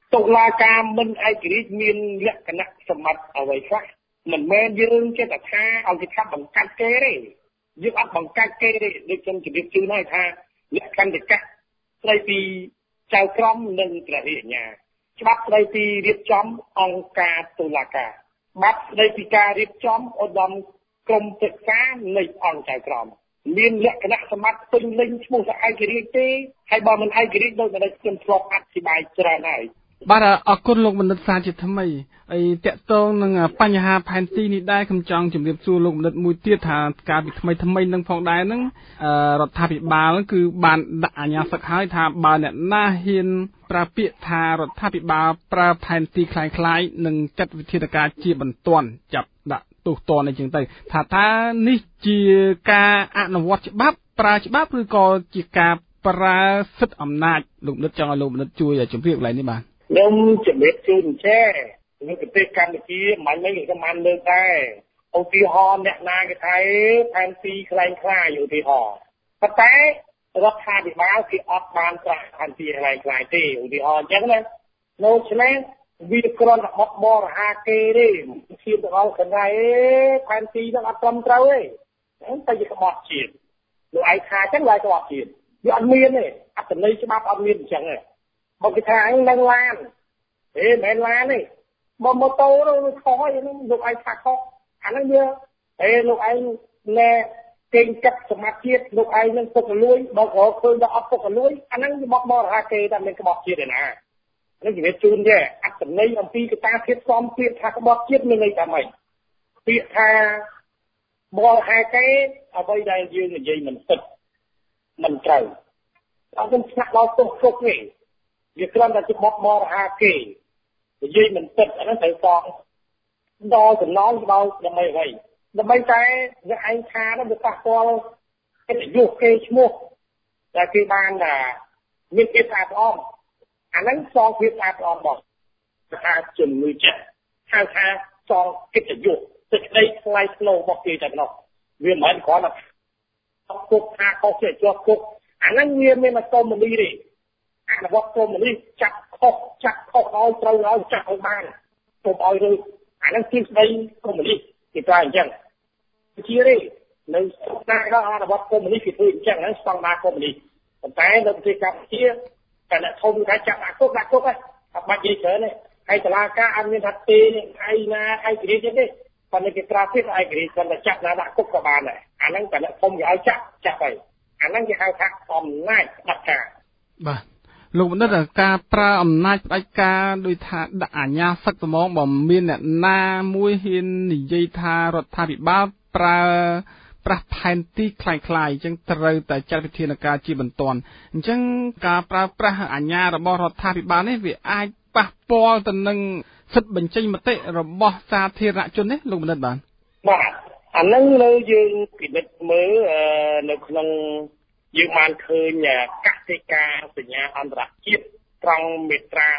តុលាការមិនឯករាជ្យមានលក្ខណៈសម្បត្តិអ្វីខ្លះមិនមែនយើងចេះតែថាឲ្យគេថាបង្កាត់គេទេយើងអត់បង្កាត់គេទេដូចខ្ញុំជម្រាបជូនហើយថាលក្ខន្តិកៈស្ដីពីចៅក្រមនិងព្រះរាជអាជ្ញាច្បាប់ស្ដីពីរៀបចំអង្គការតុលាការច្បាប់ស្ដីពីការរៀបចំឧត្តមក្រុមប្រឹក្សានៃអង្គចៅក្រមមានលក្ខណៈសម្បត្តិពេញលេញឈ្មោះថាឯករាជ្យទេហើយបើមិនឯករាជ្យដោយតែខ្ញុំធ្លាប់អធិប្បាយច្រើនហើយបាទអរគុណលោកបណ្ឌិតសាជាថ្មីហើយតកតងនឹងបញ្ហាផែនទីនេះដែរខ្ញុំចង់ជម្រាបសួរលោកបណ្ឌិតមួយទៀតថាការពីថ្មីនឹងផងដែរនឹងរដ្ឋាភិបាលគឺបានដាក់អាជ្ញាសិទ្ធិឲ្យថាបើអ្នកណាហ៊ានប្រើពាក្យថារដ្ឋាភិបាលប្រើផែនទីคล้ายៗនឹងចាត់វិធានការជាបន្ទាន់ចាប់ដាក់ទោសទណ្ឌអីចឹងទៅថានេះជាការអនុវត្តច្បាប់ប្រើច្បាប់ឬក៏ជាការប្រើសិទ្ធិអំណាចលោកបណ្ឌិតចង់ឲ្យលោកបណ្ឌិតជួយជម្រាបកន្លែងនេះបាទខ្ញុំជំរាបជូនចេះនៅប្រទេសកម្ពុជាមិនគេក៏បានលើកដែរឧទាហរណ៍អ្នកណាគេថាផែនទីคล้ายៗឧទាហរណ៍ប៉ុន្តែរដ្ឋាភិបាលគេអត់បានប្រាក់ផែនទីคล้ายៗទេឧទាហរណ៍អញ្ចឹងណានៅឆ្នាំវាគ្រាន់តែបរិហាគេទេជាទាំងអស់កន្លែងផែនទីនឹងអត់ត្រឹមត្រូវទេហ្នឹងតែជាក្បត់ជាតិលោកឯងថាអញ្ចឹងឡើយក្បត់ជាតិវាអត់មានទេអត្ថន័យច្បាប់អត់មានអញ្ចឹងទេមកគេថាអញនឹងឡានមិនមែនឡានទេបើម៉ូតូនោះខុសហើយហ្នឹងលោកឯងថាខុសអាហ្នឹងវាលោកឯងណែគេកាត់សមត្ថជាតិលោកឯងនឹងពុករលួយបើក្រឃើញដល់អត់ពុករលួយអាហ្នឹងវាបរិហាគេតែមានក្បត់ជាតិឯណានេះនិយាយជូនទេអត្ថន័យអំពីកតាធាតុផ្សំពាក្យថាក្បត់ជាតិមានន័យថាម៉េចពាក្យថាបរិហាគេអ្វីដែលយើងនិយាយមិនពិតមិនត្រូវអត់ខ្ញុំឆ្លាក់ដល់ទុកទេវាគ្រាន់តែជាបរិហាគេនិយាយមិនពិតអាហ្នឹងត្រូវសងដល់សំណងដល់ដើម្បីអ្វីដើម្បីតែអ្នកឯងថានោះវាប៉ះពាល់កិត្តិយសគេឈ្មោះដែលគេបានថាមានភាពស្អាតស្អំអាហ្នឹងសងភាពស្អាតស្អំរបស់ថាជំងឺចិត្តហៅថាសងកិត្តិយសសេចក្តីថ្លៃថ្នូររបស់គេតែប៉ុណ្ណោះវាមិនមែនគ្រាន់តែគុកថាខុសជាជាប់គុកអាហ្នឹងវាមានតែកុំមុនីទេអនុវត្តកុំមុនីចាប់ខុសឲ្យត្រូវឲ្យចាប់ឲ្យបានកុំឲ្យរើអាហ្នឹងជាស្ដីកុំមុនីគេថាអញ្ចឹងជាទេនៅស្ថានភាពអនុវត្តកុំមុនីគេធ្វើអញ្ចឹងហ្នឹងស្តង់ដារកុំមុនីប៉ុន្តែនៅប្រទេសកម្ពុជាតែអ្នកធំគេចាប់ដាក់គុកហ្នឹងអត់បាច់និយាយច្រើនទេហើយតុលាការអត់មានថាទេឯណាឯករាជ្យទេប៉ុន្តែគេប្រើពាក្យឯករាជ្យគាត់តែចាប់ដាក់គុកក៏បានដែរអាហ្នឹងតែអ្នកធំគេឲ្យចាប់ហើយអាហ្នឹងគេហៅថាអំណាចផ្ដាច់ការបាទលោកបណ្ឌិតការប្រើអំណាចផ្ដាច់ការដោយថាដាក់អាជ្ញាសិទ្ធិត្មងបើមានអ្នកណាមួយហ៊ាននិយាយថារដ្ឋាភិបាលប្រើប្រាស់ផែនទីคล้ายៗអញ្ចឹងត្រូវតែចាត់វិធានការជាបន្ទាន់អញ្ចឹងការប្រើប្រាស់អាជ្ញារបស់រដ្ឋាភិបាលនេះវាអាចប៉ះពាល់ទៅនឹងសិទ្ធិបញ្ចេញមតិរបស់សាធារណជននេះលោកបណ្ឌិតបាទអាហ្នឹងលើយើងពិនិត្យមើលនៅក្នុងយើងបានឃើញកតិកាសញ្ញាអន្តរជាតិត្រង់មាត្រា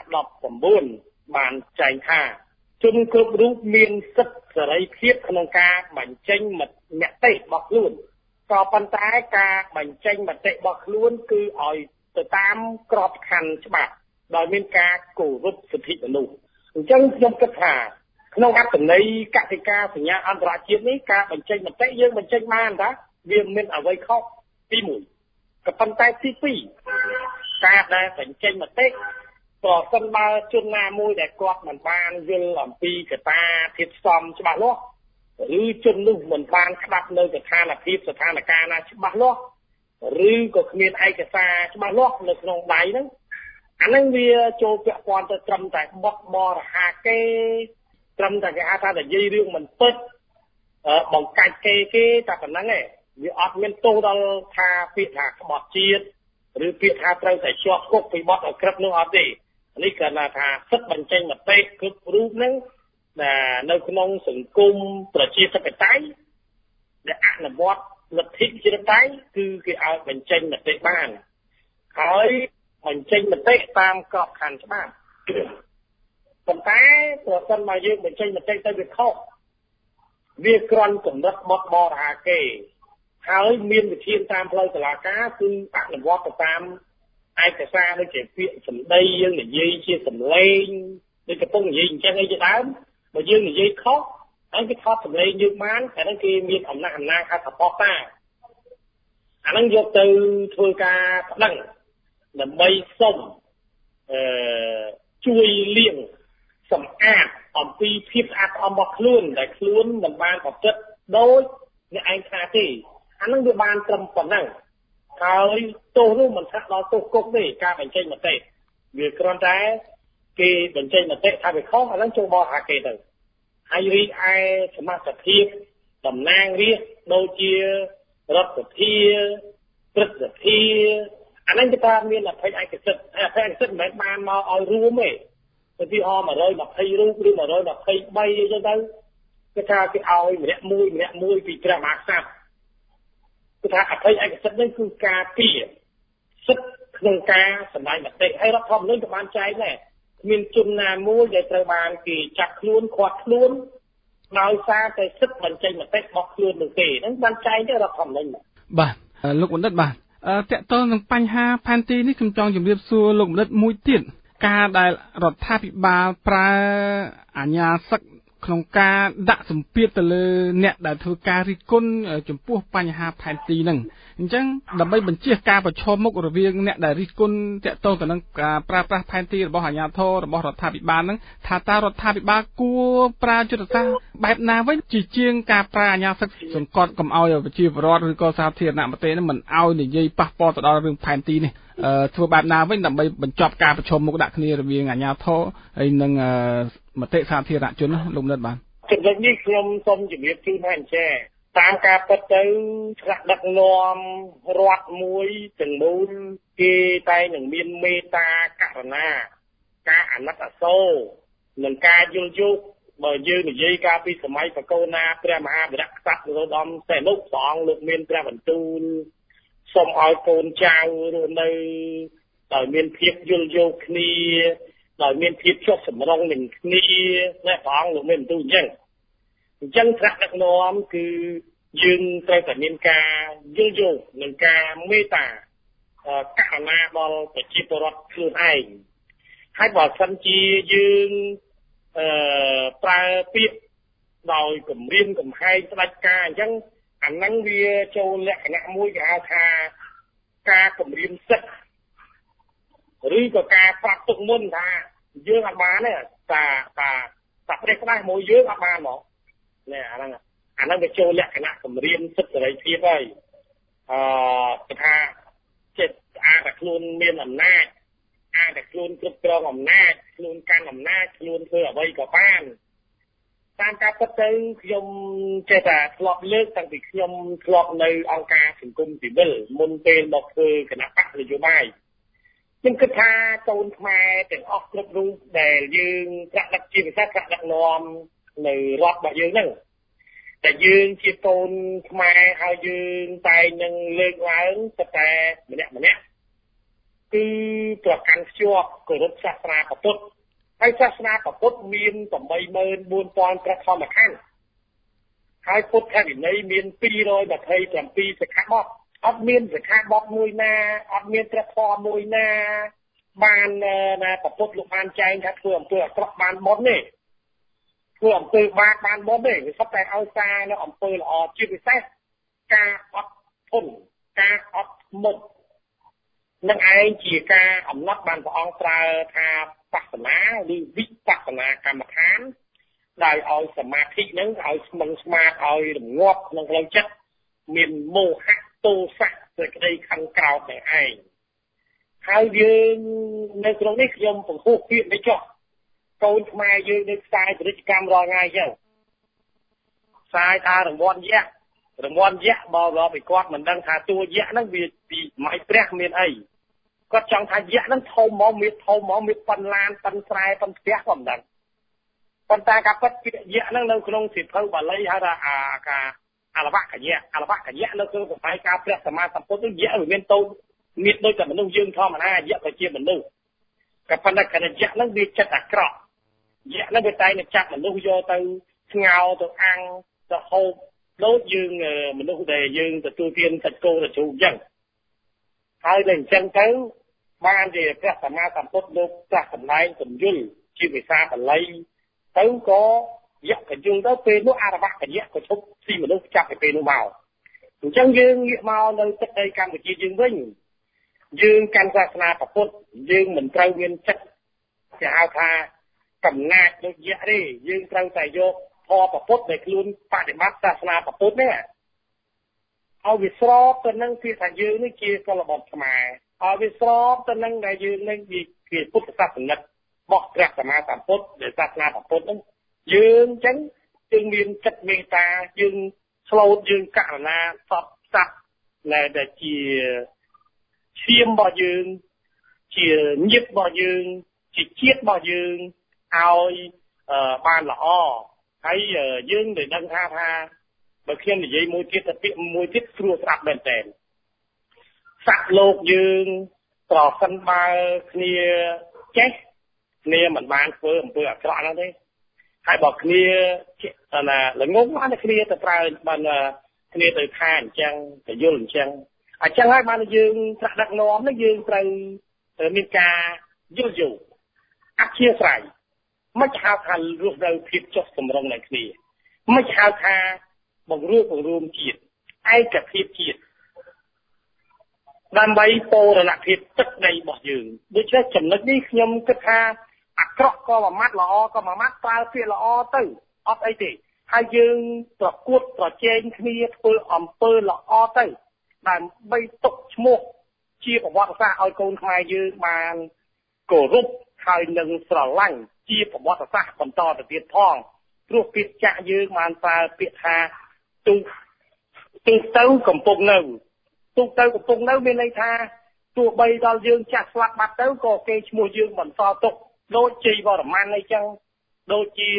19បានចែងថាជនគ្រប់រូបមានសិទ្ធិសេរីភាពក្នុងការបញ្ចេញមតិរបស់ខ្លួនក៏ប៉ុន្តែការបញ្ចេញមតិរបស់ខ្លួនគឺឲ្យទៅតាមក្របខ័ណ្ឌច្បាប់ដោយមានការគោរពសិទ្ធិមនុស្សអញ្ចឹងខ្ញុំគិតថាក្នុងអត្ថន័យកតិកាសញ្ញាអន្តរជាតិនេះការបញ្ចេញមតិយើងបញ្ចេញបានតាវាមានអ្វីខុសទី1ក៏ប៉ុន្តែទី2ការដែលបញ្ចេញមតិប្រសិនបើជនណាមួយដែលគាត់មិនបានយល់អំពីកត្តាធាតុផ្សំច្បាស់លាស់ឬជននោះមិនបានស្ដាប់នៅស្ថានភាពស្ថានភាពណាច្បាស់លាស់ឬក៏គ្មានឯកសារច្បាស់លាស់នៅក្នុងដៃហ្នឹងអាហ្នឹងវាចូលពាក់ព័ន្ធទៅត្រឹមតែបរិហាគេត្រឹមតែគេហៅថានិយាយរឿងមិនពិតបង្កាច់គេតែប៉ុណ្្នឹងឯងវាអត់មានទោសដល់ថាពាក្យថាក្បត់ជាតិឬពាក្យថាត្រូវតែជាប់គុកពីបទអក្រិតនោះអត់ទេនេះគឺថាសិទ្ធិបញ្ចេញមតិគ្រប់រូបហ្នឹងនៅក្នុងសង្គមប្រជាធិបតេយ្យដែលអនុវត្តលទ្ធិប្រជាធិបតេយ្យគឺគេឲ្យបញ្ចេញមតិបានហើយបញ្ចេញមតិតាមក្របខ័ណ្ឌច្បាប់ប៉ុន្តែប្រសិនបើយើងបញ្ចេញមតិទៅវាខុសវាគ្រាន់កម្រិតបរិហាគេហើយមានវិធានតាមផ្លូវតុលាការគឺអនុវត្តទៅតាមឯកសារដូចជាពាក្យសម្ដីយើងនិយាយជាសម្លេងដូចកំពុងនិយាយអញ្ចឹងឯជាដើមបើយើងនិយាយខុសហើយគេថតសម្លេងយើងបានតែហ្នឹងគេមានអំណាចហៅថាបោះតាអាហ្នឹងយកទៅធ្វើការប្តឹងដើម្បីសុំជួយលាងសម្អាតអំពីភាពស្អាតស្អំរបស់ខ្លួនដែលខ្លួនមិនបានប្រព្រឹត្តដោយអ្នកឯងថាទេអាហ្នឹងវាបានត្រឹមប៉ុណ្ណឹងហើយទោសនោះមិនថាដល់ទោសគុកទេការបញ្ចេញមតិវាគ្រាន់តែគេបញ្ចេញមតិថាវាខុសអាហ្នឹងចូលបោះហាគេទៅហើយរីឯសមាជិកភាពតំណាងរាស្ត្រដូចជារដ្ឋសភាព្រឹទ្ធសភាអាហ្នឹងគេថាមានអភ័យឯកសិទ្ធិហើយអភ័យឯកសិទ្ធិមិនមែនបានមកឲ្យរួមទេឧទាហរណ៍120រូបឬ123អីចឹងទៅគេថាគេឲ្យម្នាក់មួយពីព្រះមហាក្សត្រគឺថាអភ័យឯកសិទ្ធិនេះគឺការពារសិទ្ធិក្នុងការសម្ដែងមតិហើយរដ្ឋធម្មនុញ្ញក៏បានចែងដែរមានជនណាមួយដែលត្រូវបានគេចាប់ខ្លួនឃាត់ខ្លួនដោយសារតែសិទ្ធិបញ្ចេញមតិរបស់ខ្លួននោះទេហ្នឹងបានចែងទៅរដ្ឋធម្មនុញ្ញបាទលោកបណ្ឌិតបាទតកតងនឹងបញ្ហាផែនទីនេះខ្ញុំចង់ជម្រាបសួរលោកបណ្ឌិតមួយទៀតការដែលរដ្ឋាភិបាលប្រើអាជ្ញាសិទ្ធិក្នុងការដាក់សម្ពាធទៅលើអ្នកដែលធ្វើការរិះគន់ចំពោះបញ្ហាផែនទីហ្នឹងអញ្ចឹងដើម្បីបញ្ជាការប្រឈមមុខរវាងអ្នកដែលរិះគន់តកតងទៅនឹងការប្រើប្រាស់ផែនទីរបស់អាជ្ញាធររបស់រដ្ឋាភិបាលហ្នឹងថាតើរដ្ឋាភិបាលគួរប្រើយុទ្ធសាស្ត្របែបណាវិញជាងការប្រើអាជ្ញាសិទ្ធិសង្កត់កុំឲ្យប្រជាពលរដ្ឋឬក៏សាធារណមតិហ្នឹងមិនឲ្យនិយាយប៉ះពាល់ទៅដល់រឿងផែនទីនេះធ្វើបែបណាវិញដើម្បីបញ្ចប់ការប្រឈមមុខដាក់គ្នារវាងអាជ្ញាធរហើយនិងមតិសាធារណជនលោកបណ្ឌិតបាទចំណុចនេះខ្ញុំសូមជម្រាបជូនថាអញ្ចឹងតាមការពិតទៅថ្នាក់ដឹកនាំរដ្ឋមួយទាំងមូលគេតែនឹងមានមេត្តាករុណាការអាណិតអាសូរនិងការយល់យោគបើយើងនិយាយកាលពីសម័យបកូណាព្រះមហាវីរក្សត្រនរោត្តមសីហនុព្រះអង្គលោកមានព្រះបន្ទូលសូមឲ្យកូនចៅរស់នៅដោយមានភាពយល់យោគគ្នាដោយមានភាពចុះសម្រុងនឹងគ្នាតែព្រះអង្គលោកមានបន្ទូលអញ្ចឹងថ្នាក់ដឹកនាំគឺយើងត្រូវតែមានការយល់យោគនិងការមេត្តាករុណាដល់ប្រជាពលរដ្ឋខ្លួនឯងហើយបើសិនជាយើងប្រើពាក្យដោយគម្រាមកំហែងផ្ដាច់ការអញ្ចឹងអាហ្នឹងវាចូលលក្ខណៈមួយគេហៅថាការគម្រាមសិទ្ធិឬក៏ការប្រាប់ទុកមុនថាយើងអត់បានទេតាព្រះក្បាស់មួយយើងអត់បានមកណែអាហ្នឹងវាចូលលក្ខណៈគម្រាមសិទ្ធិសេរីភាពហើយគេថាចិត្តអាចតែខ្លួនមានអំណាចអាចតែខ្លួនគ្រប់គ្រងអំណាចខ្លួនកាន់អំណាចខ្លួនធ្វើអ្វីក៏បានតាមការពិតទៅខ្ញុំចេះតែធ្លាប់លើកតាំងពីខ្ញុំធ្លាប់នៅអង្គការសង្គមស៊ីវិលមុនពេលមកធ្វើគណៈបកនយោបាយខ្ញុំគិតថាកូនខ្មែរទាំងអស់គ្រប់រូបដែលយើងត្រាក់ដឹកជាពិសេសត្រាក់ដឹកនាំនៅរដ្ឋរបស់យើងហ្នឹងតែយើងជាកូនខ្មែរហើយយើងតែនឹងលើកឡើងតែម្នាក់គឺប្រកាន់ខ្ជាប់គោរពសាសនាពុទ្ធហើយសាសនាពុទ្ធមាន 84000 ព្រះធម្មខណ្ឌហើយពុទ្ធវិន័យមាន227សិក្ខាបទអត់មានសិក្ខាបទមួយណាអត់មានព្រះធម៌មួយណាបានណាពុទ្ធលោកបានចែងថាធ្វើអំពើអាក្រក់បានបុណ្យទេធ្វើអំពើបាបបានបុណ្យទេវាសុទ្ធតែឲ្យសារនៅអំពើល្អជាពិសេសការអត់ធន់ការអត់ធ្មត់នឹងឯងជាការអំណត់បានព្រះអង្គប្រើថាបស្សនាឬវិបស្សនាកម្មដ្ឋានដោយឲ្យសមាធិនឹងឲ្យស្មឹងស្មាតឲ្យរងាប់ក្នុងផ្លូវចិត្តមានមោហៈទោសៈសេចក្តីខឹងក្រោធនឹងឯងហើយយើងនៅក្នុងនេះខ្ញុំពង្ហុសពាក្យនេះចុះកូនខ្មែរយើងនៅខ្សែពាណិជ្ជកម្មរាល់ថ្ងៃចឹងខ្សែថារង្វាន់យក្សបើពីគាត់មិនដឹងថាតួយក្សហ្នឹងវាពីម៉ៃព្រះមានអីគាត់ចង់ថាយក្សហ្នឹងធំមកមានប៉ុនឡានប៉ុនស្រែប៉ុនផ្ទះក៏មិនដឹងប៉ុន្តែការពិតពាក្យយក្សហ្នឹងនៅក្នុងសៀវភៅបាលីហៅថាអលវកយៈនៅក្នុងសម័យកាលព្រះសម្មាសម្ពុទ្ធយក្សវាមានតូចមានដូចតែមនុស្សយើងធម្មតាយក្សក៏ជាមនុស្សក៏ប៉ុន្តែគណៈយក្សហ្នឹងវាចិត្តអាក្រក់យក្សហ្នឹងវាតែនឹងចាប់មនុស្សយកទៅស្ងោរទៅអាំងទៅហូបដូចយើងមនុស្សដែលយើងទទួលទានសាច់គោទៅជ្រូកអញ្ចឹងហើយតែអញ្ចឹងទៅបានជាព្រះសម្មាសម្ពុទ្ធលោកត្រាស់សម្ដែងពន្យល់ជាភាសាបាលីទៅក៏យៈកញ្ជុងទៅពេលនោះអរវកយៈក៏ឈប់ស៊ីមនុស្សចាប់ពីពេលនោះមកអញ្ចឹងយើងងាកមកនៅទឹកដីកម្ពុជាយើងវិញយើងកាន់សាសនាពុទ្ធយើងមិនត្រូវមានចិត្តគេហៅថាកំណាចដូចយៈទេយើងត្រូវតែយកធម៌ពុទ្ធដែលខ្លួនបដិបត្តិសាសនាពុទ្ធនេះឲ្យវាស្របទៅនឹងពីថាយើងនេះជាកុលបុត្រខ្មែរឲ្យវាស្របទៅនឹងដែលយើងនេះជាពុទ្ធសាសនិករបស់ព្រះសម្មាសម្ពុទ្ធដែលសាសនាពុទ្ធហ្នឹងយើងអញ្ចឹងយើងមានចិត្តមេត្តាយើងឆ្លូតយើងករណាសពស័ក្តិដែលជាឈាមរបស់យើងជាញាតិរបស់យើងជាជាតិរបស់យើងឲ្យបានល្អហើយយើងได้ដឹងថាបើខ្ញុំនិយាយមួយទៀតទៅពាក្យមួយទៀតស្រួលស្ដាប់មែនតើស័ក្តិលោកយើងប្រសិនបើគ្នាចេះគ្នាមិនបានធ្វើអំពើអាក្រក់ហ្នឹងទេហើយបើគ្នាណាល្ងងបានគ្នាទៅប្រើបានគ្នាទៅថាអញ្ចឹងទៅយល់អញ្ចឹងហើយបានយើងត្រាក់ដឹកនាំនេះយើងត្រូវមានការយល់យោគអធិស្ឋានមិនហៅថារស់នៅភាពចុះសម្រុងនឹងគ្នាមិនហៅថាបង្រួបបង្រួមជាតិឯកភាពជាតិដើម្បីពរណភាពទឹកដីរបស់យើងដូច្នេះចំណុចនេះខ្ញុំគិតថាអាក្រក់ក៏មួយម៉ាត់ល្អក៏មួយម៉ាត់ប្រើពាក្យល្អទៅអត់អីទេហើយយើងប្រកួតប្រជែងគ្នាធ្វើអំពើល្អទៅដើម្បីទុកឈ្មោះជាប្រវត្តិសាស្ត្រឲ្យកូនខ្មែរយើងបានគោរពហើយនឹងស្រឡាញ់ជាប្រវត្តិសាស្ត្របន្តទៅទៀតផងព្រោះពាក្យចាក់យើងបានប្រើពាក្យថាទុកទៅកំពុងនៅមានន័យថាទោះបីដល់យើងចាស់ស្លាប់បាត់ទៅក៏គេឈ្មោះយើងបន្តទុកដូចជ័យវរ្ម័នអីចឹងដូចជា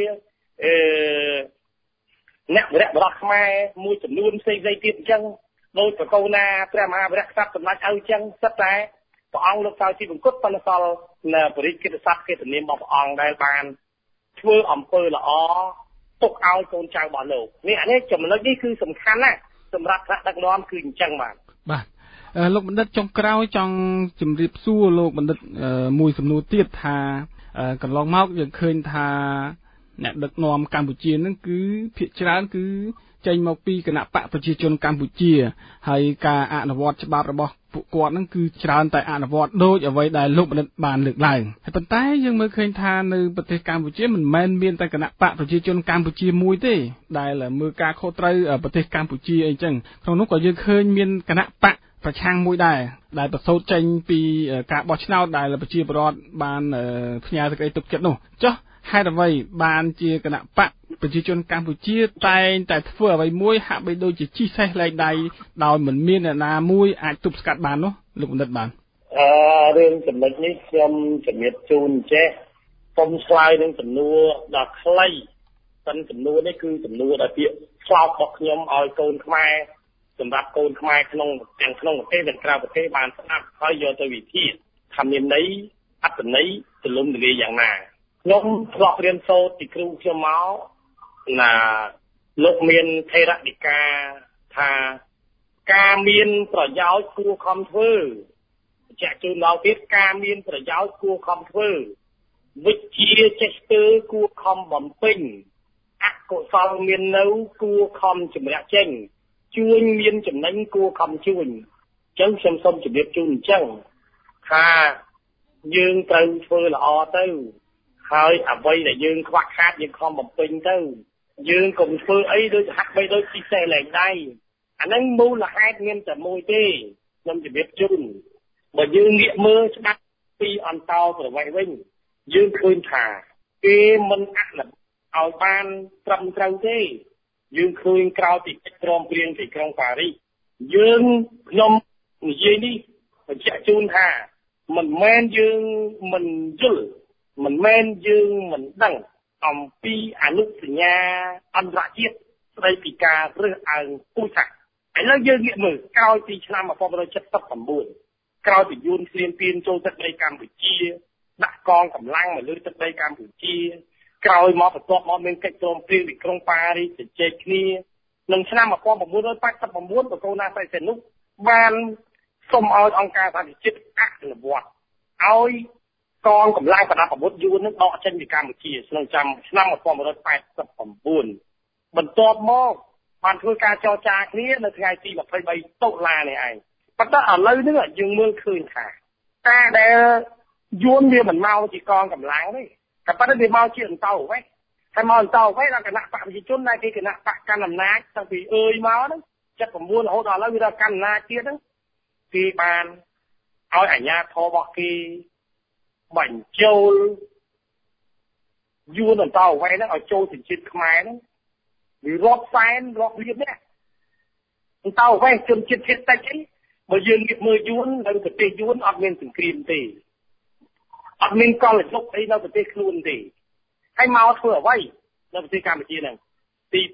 អ្នកវរៈបរតខ្មែរមួយចំនួនផ្សេងៗទៀតអញ្ចឹងដោយប្រកោណាព្រះមហាវីរក្សត្រសម្ដេចឪអញ្ចឹងសិតតែព្រះអង្គលោកសោយទីបង្គត់ប៉ុន្តែសល់នៅបរិយាកិត្តិស័ព្ទកិត្តិនាមរបស់ព្រះអង្គដែលបានធ្វើអំពើល្អទុកឲ្យកូនចៅរបស់លោកនេះចំណុចនេះគឺសំខាន់ណាស់សម្រាប់ថ្នាក់ដឹកនាំគឺអញ្ចឹងបាទលោកបណ្ឌិតចុងក្រោយចង់ជម្រាបសួរលោកបណ្ឌិតមួយសំណួរទៀតថាកន្លងមកយើងឃើញថាអ្នកដឹកនាំកម្ពុជានឹងគឺភាគច្រើនគឺចេញមកពីគណៈបកប្រជាជនកម្ពុជាហើយការអនុវត្តច្បាប់របស់ពួកគាត់នឹងគឺច្រើនតែអនុវត្តដោយអ្វីដែលលោកបណ្ឌិតបានលើកឡើងហើយប៉ុន្តែយើងមើលឃើញថានៅប្រទេសកម្ពុជាមិនមែនមានតែគណៈបកប្រជាជនកម្ពុជាមួយទេដែលមើលការខុសត្រូវប្រទេសកម្ពុជាអីចឹងក្នុងនោះក៏យើងឃើញមានគណៈបកប្រឆាំងមួយដែរដែលប្រសូតចេញពីការបោះឆ្នោតដែលប្រជាពលរដ្ឋបានផ្ញើសេចក្តីទុកចិត្តនោះចុះហេតុអ្វីបានជាគណៈបកប្រជាជនកម្ពុជាតែងតែធ្វើអ្វីមួយហាក់បីដូចជាជីសេះលែងដៃដោយមិនមានអ្នកណាមួយអាចទប់ស្កាត់បាននោះលោកបណ្ឌិតបានរឿងចំណុចនេះខ្ញុំជំរាបជូនចេះសូមឆ្លើយនឹងសំណួរដ៏ខ្លីប៉ុន្តែសំណួរនេះគឺសំណួរដែលពាក្យឆ្លោតរបស់ខ្ញុំឲ្យកូនខ្មែរសម្រាប់កូនខ្មែរក្នុងប្រទេសនិងក្រៅប្រទេសបានស្ដាប់ហើយយកទៅវិភាគថាមានន័យអត្ថន័យទលំទលាយយ៉ាងណាខ្ញុំធ្លាប់រៀនសូត្រពីគ្រូខ្ញុំមកណាលោកមានថេរដីកាថាការមានប្រយោជន៍គួរខំធ្វើជាក់ជូនដល់ទៀតការមានប្រយោជន៍គួរខំធ្វើវិជ្ជាចេះស្ទើគួរខំបំពេញអកុសលមាននៅគួរខំជំរះចេញជួញមានចំណេញគួរខំជួញអញ្ចឹងខ្ញុំសូមជម្រាបជូនអញ្ចឹងថាយើងត្រូវធ្វើល្អទៅហើយអ្វីដែលយើងខ្វះខាតយើងខំបំពេញទៅយើងកុំធ្វើអីដូចហាក់បីដូចពិសេសលែងដៃអាហ្នឹងមូលហេតុមានតែមួយទេខ្ញុំជម្រាបជូនបើយើងងាកមើលច្បាស់ពីអន្តោប្រវេសន៍វិញយើងឃើញថាគេមិនអនុវត្តឲ្យបានត្រឹមត្រូវទេយើងឃើញក្រៅពីកិច្ចព្រមព្រៀងទីក្រុងប៉ារីសយើងខ្ញុំនិយាយនេះបញ្ជាក់ជូនថាមិនមែនយើងមិនយល់មិនមែនយើងមិនដឹងអំពីអនុសញ្ញាអន្តរជាតិស្ដីពីការរើសអើងពូជសាសន៍ឥឡូវយើងងាកមើលក្រោយពីឆ្នាំ1979ក្រោយពីយួនស្លៀនពានចូលទឹកដីកម្ពុជាដាក់កងកម្លាំងមកលើទឹកដីកម្ពុជាក្រោយមកបន្ទាប់មកមានកិច្ចព្រមព្រៀងទីក្រុងប៉ារីសជជែកគ្នាក្នុងឆ្នាំ1989បកូនណាសៃសេនុបានសុំឲ្យអង្គការសហប្រជាជាតិអនុវត្តឲ្យកងកម្លាំងប្រដាប់អាវុធយួននឹងដកចេញពីកម្ពុជាឆ្នាំ1989បន្ទាប់មកបានធ្វើការចរចាគ្នានៅថ្ងៃទី23តុលានេះឯងប៉ុន្តែឥឡូវនេះយើងមើលឃើញថាការដែលយួនវាមិនមកជាកងកម្លាំងទេតែប៉ុន្តែវាមកជាអន្តោប្រវេសន៍ហើយមកអន្តោប្រវេសន៍ដល់គណៈបកប្រជាជនដែលគេគណៈបកកណ្ដាលអំណាចតាំងពីអើយមកហ្នឹង79រហូតដល់ឥឡូវវាដល់កណ្ដាលអំណាចទៀតហ្នឹងគេបានឲ្យអាជ្ញាធររបស់គេបញ្ចូលយួនអន្តោប្រវេសន៍ហ្នឹងឲ្យចូលជំនឿខ្មែរហ្នឹងវារាប់សែនរាប់លាននេះអន្តោប្រវេសន៍ជនជាតិភាគតិចអីបើយើងងាកមើលយួននៅប្រទេសយួនអត់មានសង្គ្រាមទេអត់មានកលយុគអីនៅប្រទេសខ្លួនទេហើយមកធ្វើអ្វីនៅប្រទេសកម្ពុជាហ្នឹងទី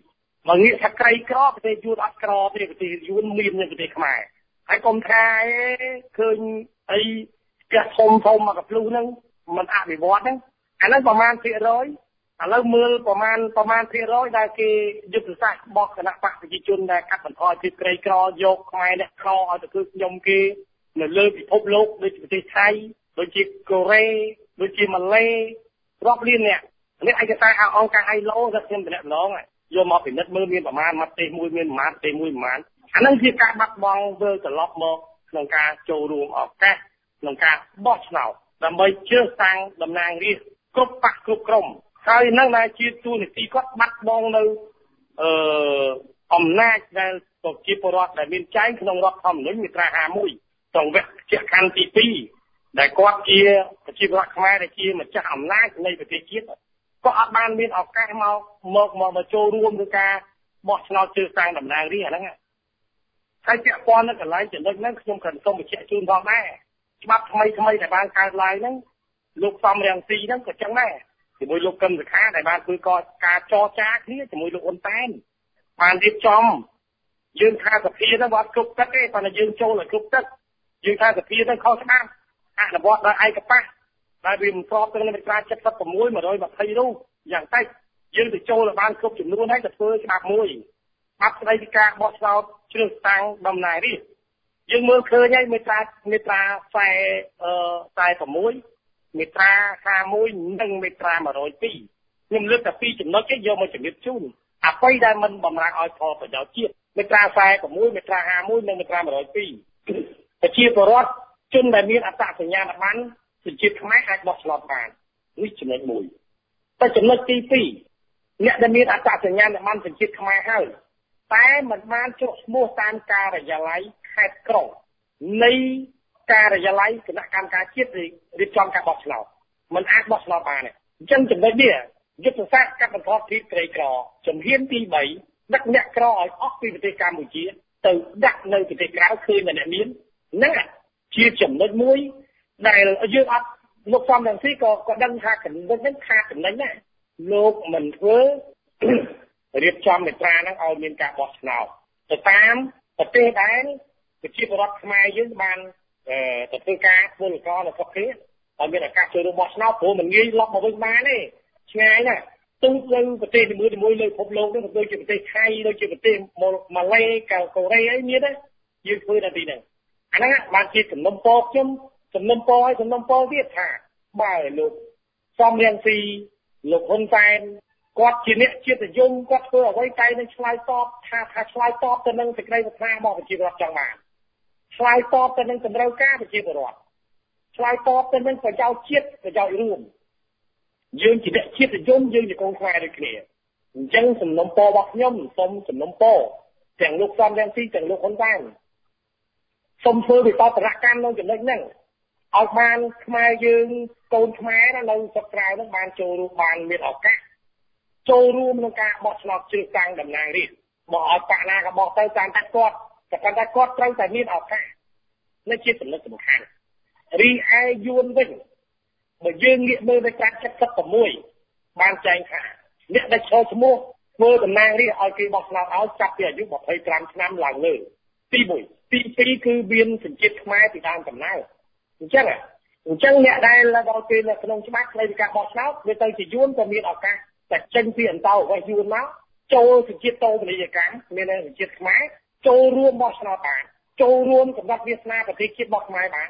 2មកងាកថាក្រីក្រប្រទេសយួនអត់ក្រទេប្រទេសយួនមាននៅប្រទេសខ្មែរហើយកុំថាឃើញអីផ្ទះធំមកកាភ្លុះហ្នឹងมันអភិវឌ្ឍហ្នឹងអាហ្នឹងប្រមាណភាគរយឥឡូវមើលប្រមាណភាគរយដែលគេយុទ្ធសាស្ត្ររបស់គណៈបកប្រជាជនដែលកាត់បន្ថយភាពក្រីក្រយកខ្មែរអ្នកក្រឲ្យទៅគឺខ្ញុំគេនៅលើពិភពលោកដូចប្រទេសថៃដូចជាកូរ៉េដូចជាម៉ាឡេរាប់លានអ្នកនេះឯកសារអង្គការ ILO ដែលខ្ញុំតំណងយកមកពិនិត្យមើលមានប្រមាណមកប្រទេសមួយមានប្រមាណប្រទេសមួយប្រមាណអានឹងជាការបាត់បង់ធ្វើត្រឡប់មកក្នុងការចូលរួមឱកាសក្នុងការបោះឆ្នោតដើម្បីជ្រើសតាំងតំណាងរាស្ត្រគ្រប់បកគ្រប់ក្រុមហើយនឹងដែលជាទូនីតិគាត់បាត់បង់នៅអំណាចដែលប្រជាពលរដ្ឋដែលមានចែងក្នុងរដ្ឋធម្មនុញ្ញមាត្រា51ត្រង់វគ្គជាខណ្ឌទី2ដែលគាត់ជាប្រជាពលរដ្ឋខ្មែរដែលជាម្ចាស់អំណាចនៃប្រទេសជាតិក៏អត់បានមានឱកាសមកចូលរួមក្នុងការបោះឆ្នោតជ្រើសតាំងតំណាងរាស្ត្រហ្នឹងហើយពាក់ព័ន្ធនឹងកន្លែងចំណុចហ្នឹងខ្ញុំក៏សូមបញ្ជាក់ជូនផងដែរច្បាប់ថ្មីដែលបានកើតឡើងហ្នឹងលោកសំរងស៊ីហ្នឹងក៏ចឹងដែរជាមួយលោកកឹមសុខាដែលបានធ្វើការចរចាគ្នាជាមួយលោកអ៊ុនតែនបានរៀបចំយើងថាសភាហ្នឹងវាអត់គ្រប់ទឹកទេប៉ុន្តែយើងចូលឲ្យគ្រប់ទឹកយើងថាសភាហ្នឹងខុសច្បាប់អនុវត្តដោយឯកបៈដែលវាមិនស្របទៅនឹងមាត្រា76 120រូបយ៉ាងតិចយើងទៅចូលឲ្យបានគ្រប់ចំនួនហើយទៅធ្វើច្បាប់មួយច្បាប់ស្តីពីការបោះឆ្នោតជ្រើសតាំងតំណាងរាស្ត្រយើងមើលឃើញហើយមាត្រា46មាត្រា51និងមាត្រា102ខ្ញុំលើកតែពីរចំណុចទេយកមកជំរាបជូនអ្វីដែលមិនបំរើឲ្យផលប្រយោជន៍ជាតិមាត្រា46មាត្រា51និងមាត្រា102ប្រជាពលរដ្ឋជនដែលមានអត្តសញ្ញាណប័ណ្ណសញ្ជាតិខ្មែរអាចបោះឆ្នោតបាននេះចំណុចមួយតែចំណុចទី2អ្នកដែលមានអត្តសញ្ញាណប័ណ្ណសញ្ជាតិខ្មែរហើយតែមិនបានចុះឈ្មោះតាមការិយាល័យខេត្តក្រុងនៃការិយាល័យគណៈកម្មការជាតិរៀបចំការបោះឆ្នោតមិនអាចបោះឆ្នោតបានទេអញ្ចឹងចំណុចនេះយុទ្ធសាស្ត្រកាត់បន្ថយភាពក្រីក្រជំហានទី3ដឹកអ្នកក្រឲ្យអស់ពីប្រទេសកម្ពុជាទៅដាក់នៅប្រទេសក្រៅឃើញតែអ្នកមានហ្នឹងជាចំណុចមួយដែលយើងអត់លោកសំរងស៊ីក៏ដឹងថាចំណុចហ្នឹងខាតចំណេញដែរលោកមិនធ្វើរៀបចំមេត្រាហ្នឹងឲ្យមានការបោះឆ្នោតទៅតាមប្រទេសដែលប្រជាពលរដ្ឋខ្មែរយើងបានទៅធ្វើការពលករនៅស្រុកគេឲ្យមានឱកាសចូលរួមបោះឆ្នោតព្រោះមិនងាយឡប់មកវិញបានទេឆ្ងាយណាស់ទូទៅប្រទេសមួយលើពិភពលោកនេះដូចជាប្រទេសថៃដូចជាប្រទេសម៉ាឡេកូរ៉េអីមានទេយើងធ្វើនៅទីហ្នឹងអាហ្នឹងបានជាសំណុំពរខ្ញុំសំណុំពរឲ្យសំណុំពរទៀតថាបើលោកសំរងស៊ីលោកហ៊ុនសែនគាត់ជាអ្នកជាតិនិយមគាត់ធ្វើអ្វីតែនឹងឆ្លើយតបថាឆ្លើយតបទៅនឹងសេចក្តីប្រាថ្នារបស់ប្រជាពលរដ្ឋចង់បានឆ្លើយតបទៅនឹងតម្រូវការប្រជាពលរដ្ឋឆ្លើយតបទៅនឹងប្រយោជន៍ជាតិប្រយោជន៍រួមយើងជាអ្នកជាតិនិយមយើងជាកូនខ្មែរដូចគ្នាអញ្ចឹងសំណុំពររបស់ខ្ញុំសូមសំណុំពរទាំងលោកសំរងស៊ីទាំងលោកហ៊ុនសែនសូមធ្វើវិបត្តិកម្មក្នុងចំណុចហ្នឹងឲ្យបានខ្មែរយើងកូនខ្មែរនៅស្រុកក្រៅហ្នឹងបានចូលរួមបានមានឱកាសចូលរួមក្នុងការបោះឆ្នោតជ្រើសតាំងតំណាងរាស្ត្របោះឲ្យបកណាក៏បោះទៅតាមតែគាត់តែគាត់ត្រូវតែមានឱកាសនេះជាចំណុចសំខាន់រីឯយួនវិញបើយើងងាកមើលទៅការ76បានចែងថាអ្នកដែលចូលឈ្មោះធ្វើតំណាងរាស្ត្រឲ្យគេបោះឆ្នោតឲ្យចាប់ពីអាយុ25ឆ្នាំឡើងលើទី1ទី2គឺមានសញ្ជាតិខ្មែរពីដើមកំណើតអញ្ចឹងអ្នកដែលដល់ពេលនៅក្នុងច្បាប់ស្តីពីការបោះឆ្នោតវាទៅជាយួនក៏មានឱកាសតែចេញពីអន្តោប្រវេសន៍យួនមកចូលសញ្ជាតិតូបនីយកម្មមានសញ្ជាតិខ្មែរចូលរួមបោះឆ្នោតបានចូលរួមសម្រាប់វាសនាប្រទេសជាតិរបស់ខ្មែរបាន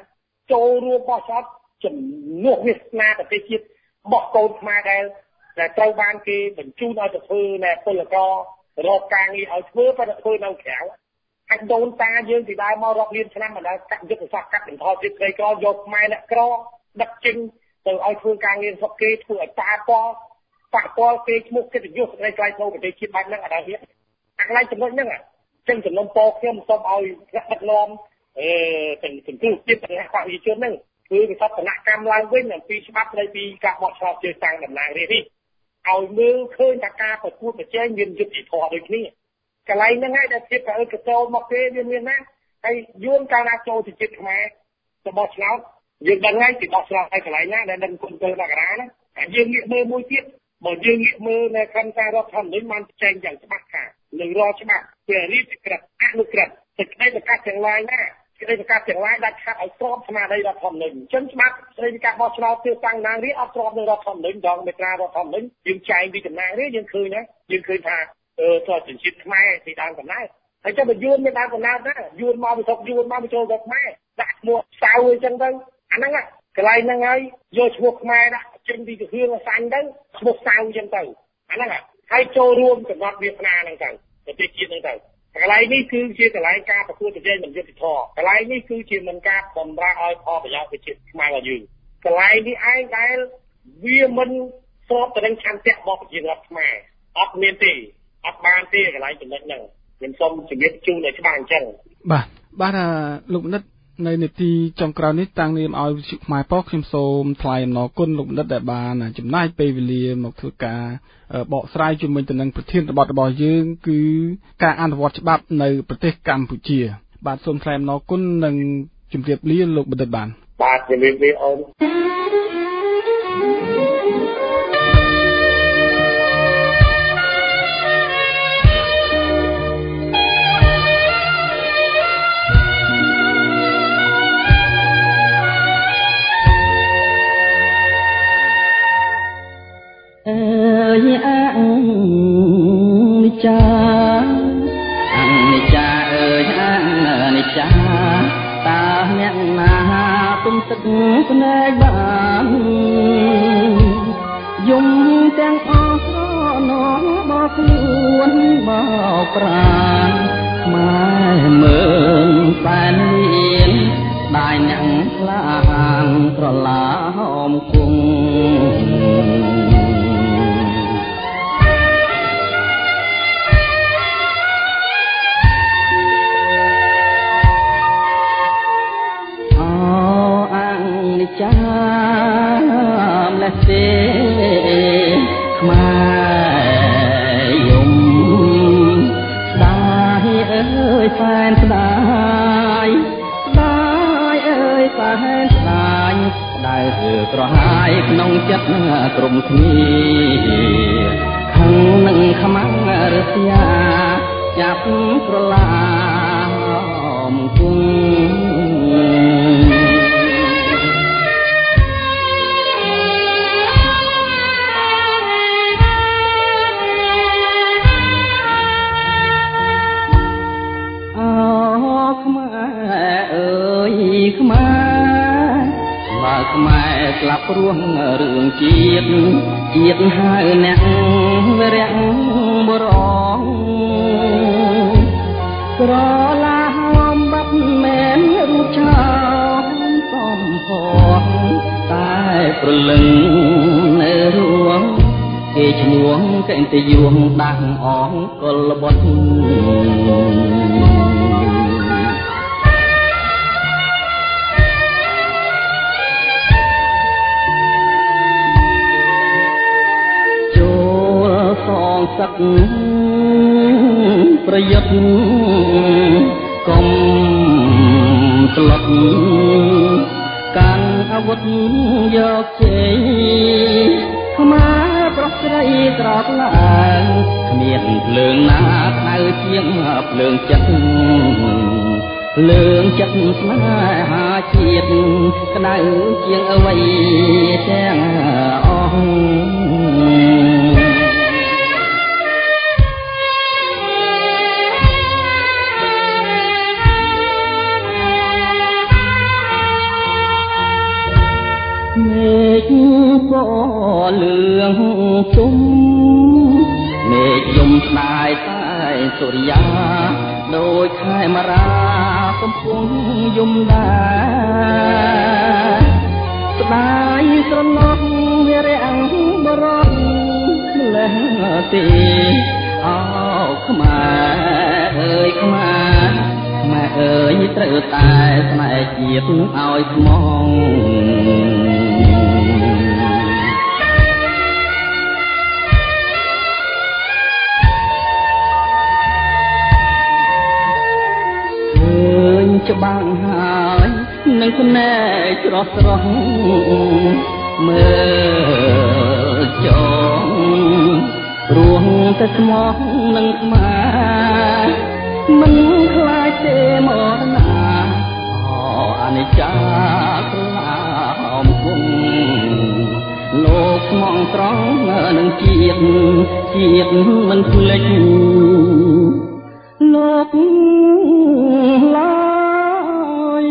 ចូលរួមបោះឆ្នោតជំនួសវាសនាប្រទេសជាតិរបស់កូនខ្មែរដែលត្រូវបានគេបញ្ជូនឲ្យទៅធ្វើនៅពលកររកការងារឲ្យធ្វើប៉ុន្តែធ្វើនៅក្រៅអាចដូនតាយើងពីដើមមករកមានឆ្នាំមិនដែលកាត់យុទ្ធសាស្ត្រកាត់បន្ថយភាពក្រីក្រយកខ្មែរអ្នកក្រដឹកចេញទៅឲ្យធ្វើការងារស្រុកគេធ្វើឲ្យប៉ះពាល់គេឈ្មោះកិត្តិយសនៃក្រៃក្នុងប្រទេសជាតិបែបហ្នឹងអត់ដែរទៀតអាកន្លែងចំណុចហ្នឹងចឹងចំណុំពោខ្ញុំសូមឲ្យអ្នកដឹកនាំទាំងសង្គមជាតិទាំងអ្នកប្រជាជនហ្នឹងគឺវិស័យដំណាក់កាំឡើងវិញអំពីច្បាប់ស្តីពីការបោះឆ្នោតជ្រើសតាំងតំណាងរាស្ត្រនេះឲ្យមើលឃើញថាការប្រកួតប្រជែងមានយុត្តិធម៌ដូចគ្នាកន្លែងហ្នឹងហើយដែលភាពប្រអើកចូលមកទេវាមានណាហើយយួនកាលណាចូលទៅជាតិខ្មែរទៅបោះឆ្នោតយើងដឹងហើយពីបោះឆ្នោតឲ្យកន្លែងណាដែលដឹងគុំទៅមករាណាតែយើងងាកមើលមួយទៀតបើយើងងាកមើលនៅក្រមការរដ្ឋធម្មនុញ្ញបានចែងយ៉ាងច្បាស់ថានៅរាល់ច្បាប់ព្រះរាជក្រឹត្យអនុក្រឹត្យសេចក្តីប្រកាសទាំងឡាយណាសេចក្តីប្រកាសទាំងឡាយដាច់ខាតឲ្យស្របស្មារតីរដ្ឋធម្មនុញ្ញអញ្ចឹងច្បាប់ស្តីពីការបោះឆ្នោតជ្រើសតាំងតំណាងរាស្ត្រអត់ស្របនឹងរដ្ឋធម្មនុញ្ញដល់មេត្រារដ្ឋធម្មនុញ្ញយើងចែងពីតំណាងរាស្ត្រយើងឃើញណាយើងឃើញថាចូលជាតិខ្មែរពីដើមកំណើតហើយចុះបើយួនមានដើមកំណើតណាយួនមកពីស្រុកយួនមកចូលស្រុកខ្មែរដាក់ឈ្មោះសៅអញ្ចឹងទៅអាហ្នឹងកន្លែងហ្នឹងហើយយកឈ្មោះខ្មែរដាក់ចេញពីគ្រឿងសាញ់ទៅឈ្មោះសៅអញ្ចឹងទៅអាហ្នឹងហើយចូលរួមកំណត់វាសនាហ្នឹងទៅប្រទេសជាតិហ្នឹងទៅកន្លែងនេះគឺជាកន្លែងការប្រកួតប្រជែងមិនយុត្តិធម៌កន្លែងនេះគឺជាមិនការបំរើឲ្យផលប្រយោជន៍ប្រជាជាតិខ្មែររបស់យើងកន្លែងនេះឯងដែលវាមិនស្របទៅនឹងឆន្ទៈរបស់ប្រជារដ្ឋខ្មែរអត់មានទេអត់បានទេកន្លែងចំណុចហ្នឹងខ្ញុំសូមជម្រាបជូនឲ្យច្បាស់អញ្ចឹងបាទលោកបណ្ឌិតនៅនីតិចុងក្រោយនេះតាំងនាមឲ្យវិទ្យុខ្មែរប៉ុស្តិ៍ខ្ញុំសូមថ្លែងអំណរគុណលោកបណ្ឌិតដែលបានចំណាយពេលវេលាមកធ្វើការបកស្រាយជាមួយទៅនឹងប្រធានបទរបស់យើងគឺការអនុវត្តច្បាប់នៅប្រទេសកម្ពុជាបាទសូមថ្លែងអំណរគុណនិងជម្រាបលាលោកបណ្ឌិតបាទជម្រាបលាអូននិច្ចានិច្ចាអើយនិច្ចាតើអ្នកណាទុំទឹកភ្នែកបានយំទាំងអស់ស្រណោះបោកខ្លួនបោកប្រាណខ្មែរមើលសែនលៀនដាយអ្នកខ្លាហានត្រឡាហមគង់ចាមលេះទេខ្មែរយំស្ដាយអើយសែនស្ដាយស្ដាយអើយសែនស្ដាយដៅក្រហាយក្នុងចិត្តក្រុមគ្នាខឹងនឹងខ្មាំងរស្យាចាប់ក្រឡាមគង់ខ្មែរស្លាប់រស់រឿងជាតិហៅអ្នកវិរៈបរងក្រឡាហមបាត់មែនរូបឆោមសំផស្សតែប្រលឹងនៅរួងគេឈ្មោះតែងតែយួងដាស់អងកលបុត្រសឹកប្រយុទ្ធកុំស្លុតកាន់អាវុធយកជ័យខ្មែរប្រុសស្រីក្រោកឡើងគ្មានភ្លើងណាក្តៅជាងភ្លើងចិត្តភ្លើងចិត្តស្នេហាជាតិក្តៅជាងអ្វីទាំងអស់លឿងទុំមេឃយំស្ដាយតែសុរិយាដោយខែមរាកំពុងយំដែរស្ដាយស្រណោះវារាំងបរោះម្លេះទេអោខ្មែរអើយខ្មែរម៉ែអើយត្រូវតែស្នេហ៍ជាតិឲ្យស្មងច្បាំងហើយនឹងស្នេហ៍ស្រស់ស្រស់មើលចងរួងតែស្មោះនឹងស្មាមិនខ្លាចទេមរណាអនិច្ចាក្រឡាអំគង់លោកស្មងត្រង់នឹងជាតិមិនភ្លេចលោកឡើយ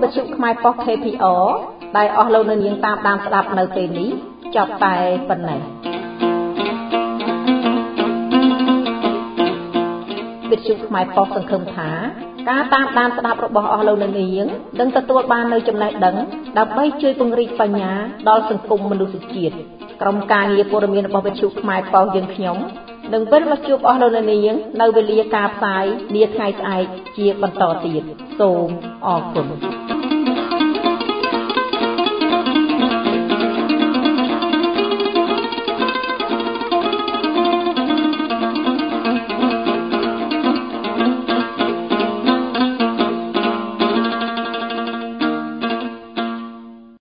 វិទ្យុខ្មែរប៉ុស្តិ៍ KPR ដែលអស់លោកអ្នកនាងតាមដានស្ដាប់នៅពេលនេះចប់តែប៉ុណ្ណេះវិទ្យុខ្មែរប៉ុស្តិ៍សង្ឃឹមថាការតាមដានស្ដាប់របស់អស់លោកអ្នកនាងនឹងទទួលបាននូវចំណេះដឹងដើម្បីជួយពង្រីកបញ្ញាដល់សង្គមមនុស្សជាតិក្រុមការងារព័ត៌មានរបស់វិទ្យុខ្មែរប៉ុស្តិ៍យើងខ្ញុំនឹងវិលមកជួបអស់លោកអ្នកនាងនៅវេលាការផ្សាយនាថ្ងៃស្អែកជាបន្តទៀតសូមអរគុណ